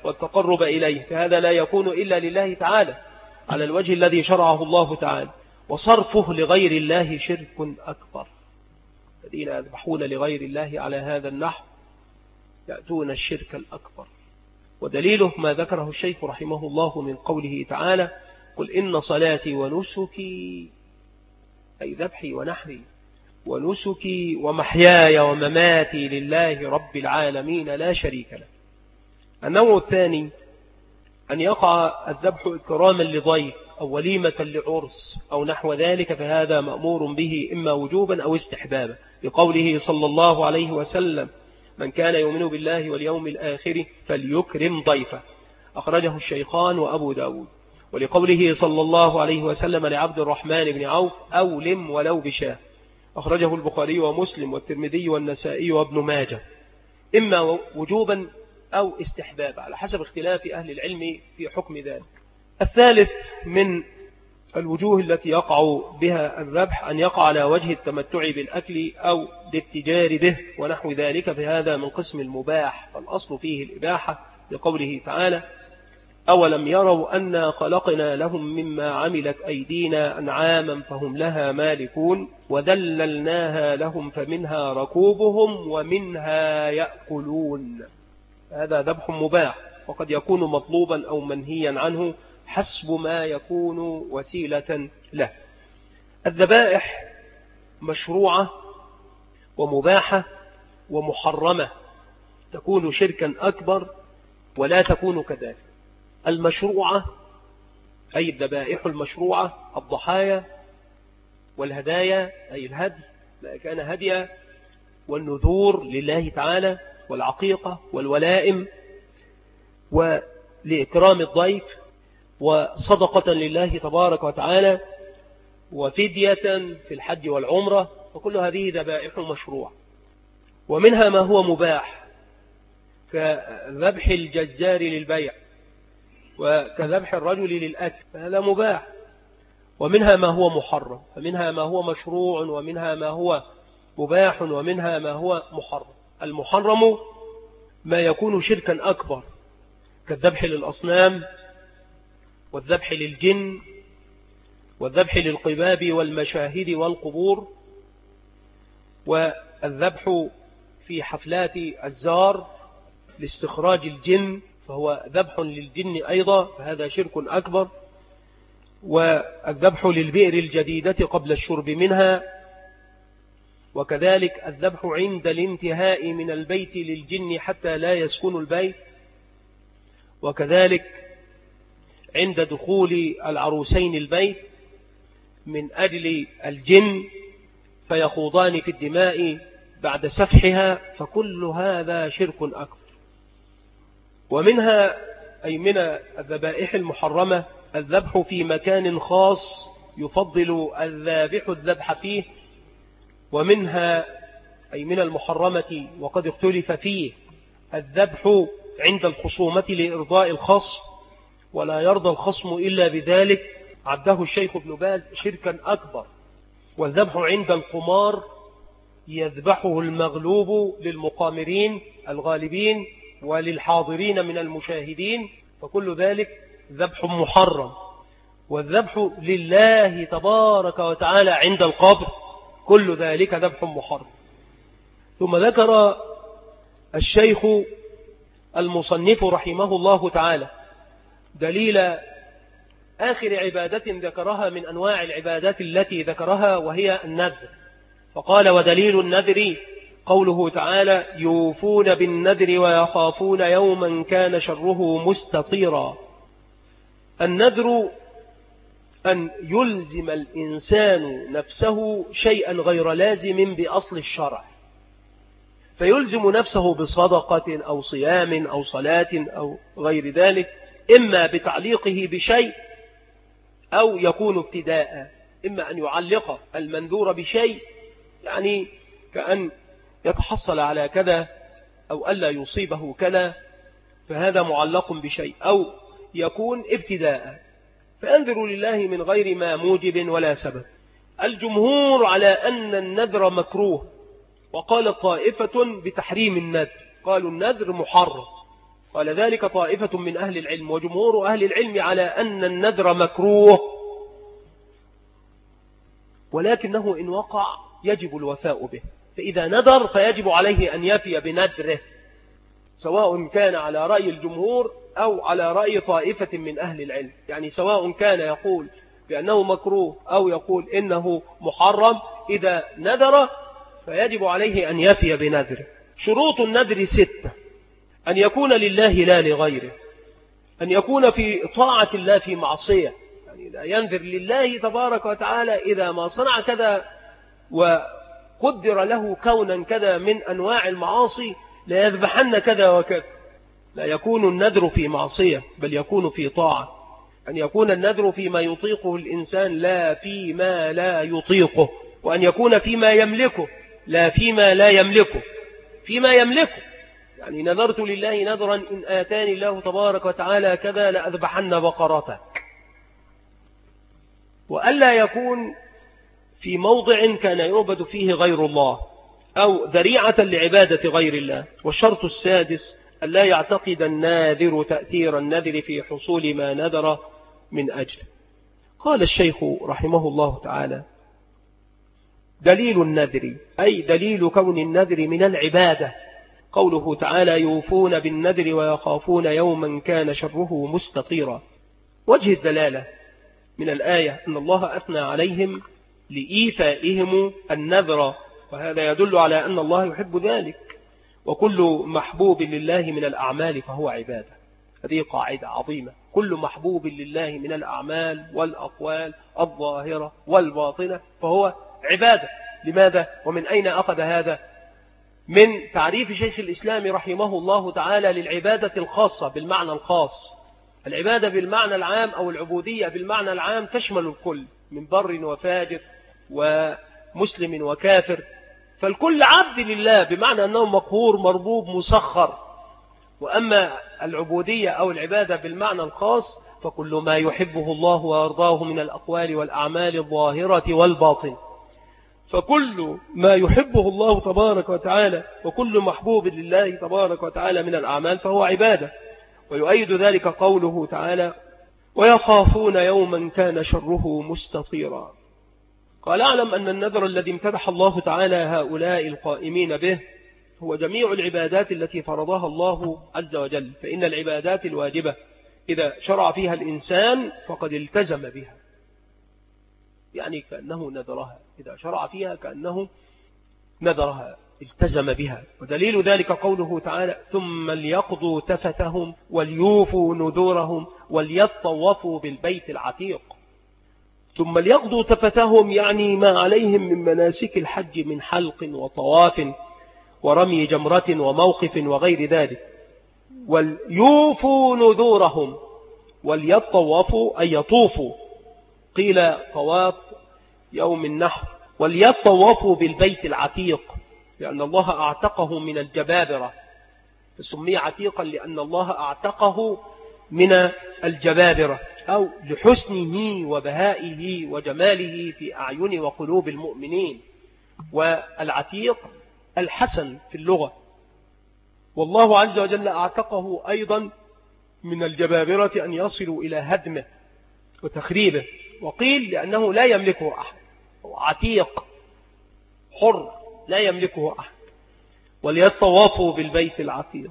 والتقرب إليه، فهذا لا يكون إلا لله تعالى على الوجه الذي شرعه الله تعالى. وصرفه لغير الله شرك أكبر. الذين يذبحون لغير الله على هذا النحو يأتون الشرك الأكبر. ودليله ما ذكره الشيخ رحمه الله من قوله تعالى: قل إن صلاتي ونسكي، أي ذبحي ونحري، ونسكي ومحياي ومماتي لله رب العالمين لا شريك له. النوع الثاني أن يقع الذبح إكراما لضيف أو وليمة لعرس أو نحو ذلك، فهذا مأمور به إما وجوبا أو استحبابا، لقوله صلى الله عليه وسلم: من كان يؤمن بالله واليوم الآخر فليكرم ضيفه، أخرجه الشيخان وأبو داود. ولقوله صلى الله عليه وسلم لعبد الرحمن بن عوف: أولم ولو بشاه، أخرجه البخاري ومسلم والترمذي والنسائي وابن ماجه، إما وجوبا أو استحبابا على حسب اختلاف أهل العلم في حكم ذلك. الثالث من الوجوه التي يقع بها الذبح أن يقع على وجه التمتع بالأكل أو الاتجار به ونحو ذلك، فهذا من قسم المباح، فالأصل فيه الإباحة، لقوله تعالى: أولم يروا أنا خلقنا لهم مما عملت أيدينا أنعاما فهم لها مالكون وذللناها لهم فمنها ركوبهم ومنها يأكلون. هذا ذبح مباح، وقد يكون مطلوبا أو منهيا عنه حسب ما يكون وسيلة له. الذبائح مشروعة ومباحة ومحرمة، تكون شركا أكبر ولا تكون كذلك. المشروعة أي الذبائح المشروعة: الضحايا والهدايا أي الهدي ما كان هديا، والنذور لله تعالى، والعقيقة والولائم، ولإكرام الضيف، وصدقة لله تبارك وتعالى، وفدية في الحج والعمرة، وكل هذه ذبائح مشروع. ومنها ما هو مباح كذبح الجزار للبيع، وكذبح الرجل للأكل، فهذا مباح. ومنها ما هو محرم، فمنها ما هو مشروع ومنها ما هو مباح ومنها ما هو محرم. المحرم ما يكون شركا أكبر كالذبح للأصنام والذبح للجن والذبح للقباب والمشاهد والقبور، والذبح في حفلات الزار لاستخراج الجن، فهو ذبح للجن أيضا، فهذا شرك أكبر. والذبح للبئر الجديدة قبل الشرب منها، وكذلك الذبح عند الانتهاء من البيت للجن حتى لا يسكن البيت، وكذلك عند دخول العروسين البيت من أجل الجن فيخوضان في الدماء بعد سفحها، فكل هذا شرك أكبر. ومنها أي من الذبائح المحرمة الذبح في مكان خاص يفضل الذابح الذبح فيه. ومنها أي من المحرمة وقد اختلف فيه الذبح عند الخصومة لإرضاء الخصم، ولا يرضى الخصم إلا بذلك، عده الشيخ ابن باز شركا أكبر. والذبح عند القمار يذبحه المغلوب للمقامرين الغالبين وللحاضرين من المشاهدين، فكل ذلك ذبح محرم. والذبح لله تبارك وتعالى عند القبر، كل ذلك ذبح محرم. ثم ذكر الشيخ المصنف رحمه الله تعالى دليل آخر عبادة ذكرها من أنواع العبادات التي ذكرها، وهي النذر، فقال: ودليل النذر قوله تعالى: يوفون بالنذر ويخافون يوما كان شره مستطيرا. النذر أن يلزم الإنسان نفسه شيئا غير لازم بأصل الشرع، فيلزم نفسه بصدقة أو صيام أو صلاة أو غير ذلك، إما بتعليقه بشيء أو يكون ابتداء، إما أن يعلق المنذور بشيء، يعني كأن يتحصل على كذا أو ألا يصيبه كذا، فهذا معلق بشيء، أو يكون ابتداء، فأنذر لله من غير ما موجب ولا سبب. الجمهور على أن النذر مكروه، وقال طائفة بتحريم النذر، قالوا النذر محرم، قال ذلك طائفة من أهل العلم، وجمهور أهل العلم على أن النذر مكروه، ولكنه إن وقع يجب الوفاء به. فإذا نذر فيجب عليه أن يفي بنذره، سواء كان على رأي الجمهور أو على رأي طائفة من أهل العلم. يعني سواء كان يقول بأنه مكروه أو يقول إنه محرم، إذا نذر فيجب عليه أن يفي بنذره. شروط النذر ستة: أن يكون لله لا لغيره، أن يكون في طاعة الله في معصية، يعني لا ينذر لله تبارك وتعالى إذا ما صنع كذا وقدر له كونا كذا من أنواع المعاصي لا يذبحن كذا وكذا. لا يكون النذر في معصية بل يكون في طاعة. أن يكون النذر فيما يطيقه الإنسان لا فيما لا يطيقه، وأن يكون فيما يملكه لا فيما لا يملكه. فيما يملكه يعني نذرت لله نذرا إن آتاني الله تبارك وتعالى كذا لأذبحن بقرتك. وألا يكون في موضع كان يعبد فيه غير الله أو ذريعة لعبادة غير الله. والشرط السادس: ألا يعتقد الناذر تأثير النذر في حصول ما نذر من أجله. قال الشيخ رحمه الله تعالى: دليل النذر أي دليل كون النذر من العبادة قوله تعالى: يوفون بالنذر ويخافون يوما كان شره مستطيرا. وجه الدلالة من الآية أن الله أثنى عليهم لإيفائهم النذر، وهذا يدل على أن الله يحب ذلك، وكل محبوب لله من الأعمال فهو عبادة. هذه قاعدة عظيمة: كل محبوب لله من الأعمال والأقوال الظاهرة والباطنة فهو عبادة. لماذا؟ ومن أين أخذ هذا؟ من تعريف شيخ الإسلام رحمه الله تعالى للعبادة الخاصة بالمعنى الخاص. العبادة بالمعنى العام أو العبودية بالمعنى العام تشمل الكل من بر وفاجر ومسلم وكافر، فالكل عبد لله بمعنى أنه مقهور مربوب مسخر. وأما العبودية أو العبادة بالمعنى الخاص فكل ما يحبه الله ويرضاه من الأقوال والأعمال الظاهرة والباطن. فكل ما يحبه الله تبارك وتعالى وكل محبوب لله تبارك وتعالى من الأعمال فهو عبادة. ويؤيد ذلك قوله تعالى: ويخافون يوما كان شره مستطيرا. قال: أعلم أن النذر الذي امتدح الله تعالى هؤلاء القائمين به هو جميع العبادات التي فرضها الله عز وجل. فإن العبادات الواجبة إذا شرع فيها الإنسان فقد التزم بها، يعني كأنه نذرها، إذا شرع فيها كأنه نذرها التزم بها. ودليل ذلك قوله تعالى: ثم ليقضوا تفتهم وليوفوا نذورهم وليطوفوا بالبيت العتيق. ثم ليقضوا تفتهم يعني ما عليهم من مناسك الحج من حلق وطواف ورمي جمرة وموقف وغير ذلك. وليوفوا نذورهم، وليطوفوا أي يطوفوا، قيل طواف يوم النحر. وليطوفوا بالبيت العتيق لأن الله أعتقه من الجبابرة، فسمي عتيقا لأن الله أعتقه من الجبابرة، أو لحسنه وبهائه وجماله في أعين وقلوب المؤمنين. والعتيق الحسن في اللغة، والله عز وجل أعتقه أيضا من الجبابرة أن يصلوا إلى هدمه وتخريبه. وقيل لأنه لا يملكه أحد، عتيق حر لا يملكه أحد. وليطوفوا بالبيت العتيق.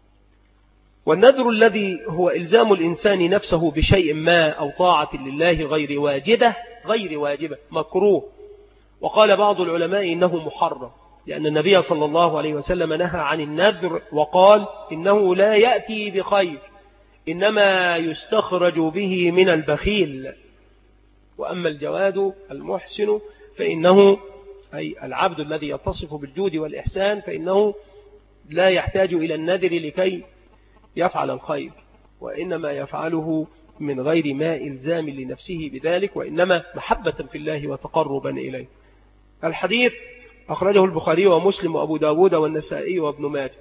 والنذر الذي هو إلزام الإنسان نفسه بشيء ما أو طاعة لله غير واجبة غير واجبة مكروه. وقال بعض العلماء إنه محرم، لأن النبي صلى الله عليه وسلم نهى عن النذر وقال: إنه لا يأتي بخير، إنما يستخرج به من البخيل. وأما الجواد المحسن فإنه أي العبد الذي يتصف بالجود والإحسان فإنه لا يحتاج إلى النذر لكي يفعل الخير، وإنما يفعله من غير ما إلزام لنفسه بذلك، وإنما محبة في الله وتقربا إليه. الحديث أخرجه البخاري ومسلم وأبو داود والنسائي وابن ماجه.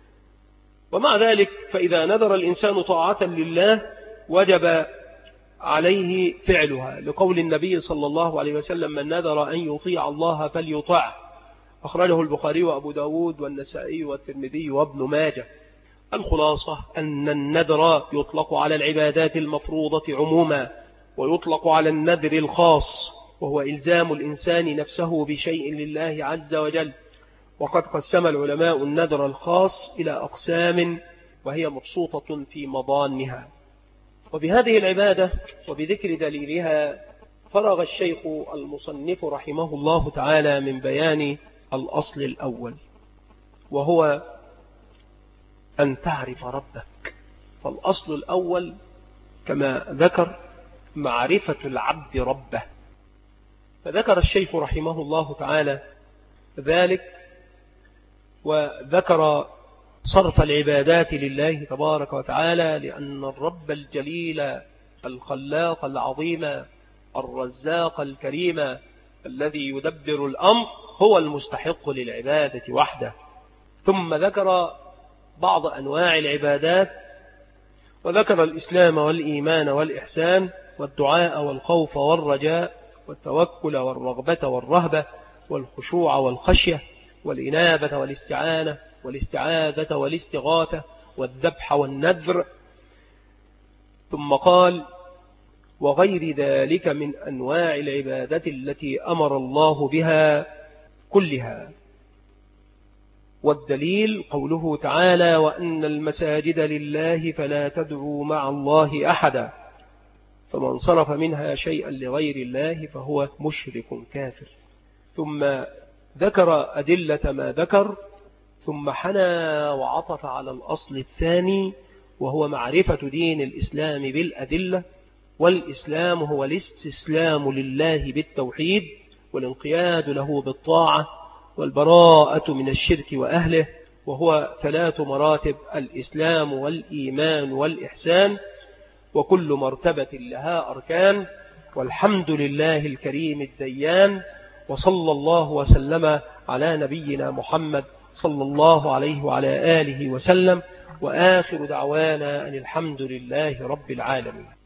ومع ذلك فإذا نذر الإنسان طاعة لله وجب عليه فعلها، لقول النبي صلى الله عليه وسلم: من نذر أن يطيع الله فليطع. أخرجه البخاري وأبو داود والنسائي والترمذي وابن ماجه. الخلاصة أن النذر يطلق على العبادات المفروضة عموما، ويطلق على النذر الخاص، وهو إلزام الإنسان نفسه بشيء لله عز وجل. وقد قسم العلماء النذر الخاص إلى أقسام، وهي مبسوطة في مضانها. وبهذه العبادة وبذكر دليلها فرغ الشيخ المصنف رحمه الله تعالى من بيان الأصل الأول، وهو أن تعرف ربك. فالأصل الأول كما ذكر معرفة العبد ربه. فذكر الشيخ رحمه الله تعالى ذلك، وذكر صرف العبادات لله تبارك وتعالى، لأن الرب الجليل الخلاق العظيم الرزاق الكريم الذي يدبر الأمر هو المستحق للعبادة وحده. ثم ذكر بعض أنواع العبادات، وذكر الإسلام والإيمان والإحسان والدعاء والخوف والرجاء والتوكل والرغبة والرهبة والخشوع والخشية والإنابة والاستعانة والاستعاذة والاستغاثة والذبح والنذر. ثم قال: وغير ذلك من أنواع العبادة التي أمر الله بها كلها. والدليل قوله تعالى: وأن المساجد لله فلا تدعوا مع الله أحدا، فمن صرف منها شيئا لغير الله فهو مشرك كافر. ثم ذكر أدلة ما ذكر، ثم حنى وعطف على الأصل الثاني، وهو معرفة دين الإسلام بالأدلة. والإسلام هو الاستسلام لله بالتوحيد، والانقياد له بالطاعة، والبراءة من الشرك وأهله، وهو ثلاث مراتب: الإسلام والإيمان والإحسان، وكل مرتبة لها أركان. والحمد لله الكريم الديان، وصلى الله وسلم على نبينا محمد صلى الله عليه وعلى آله وسلم، وآخر دعوانا أن الحمد لله رب العالمين.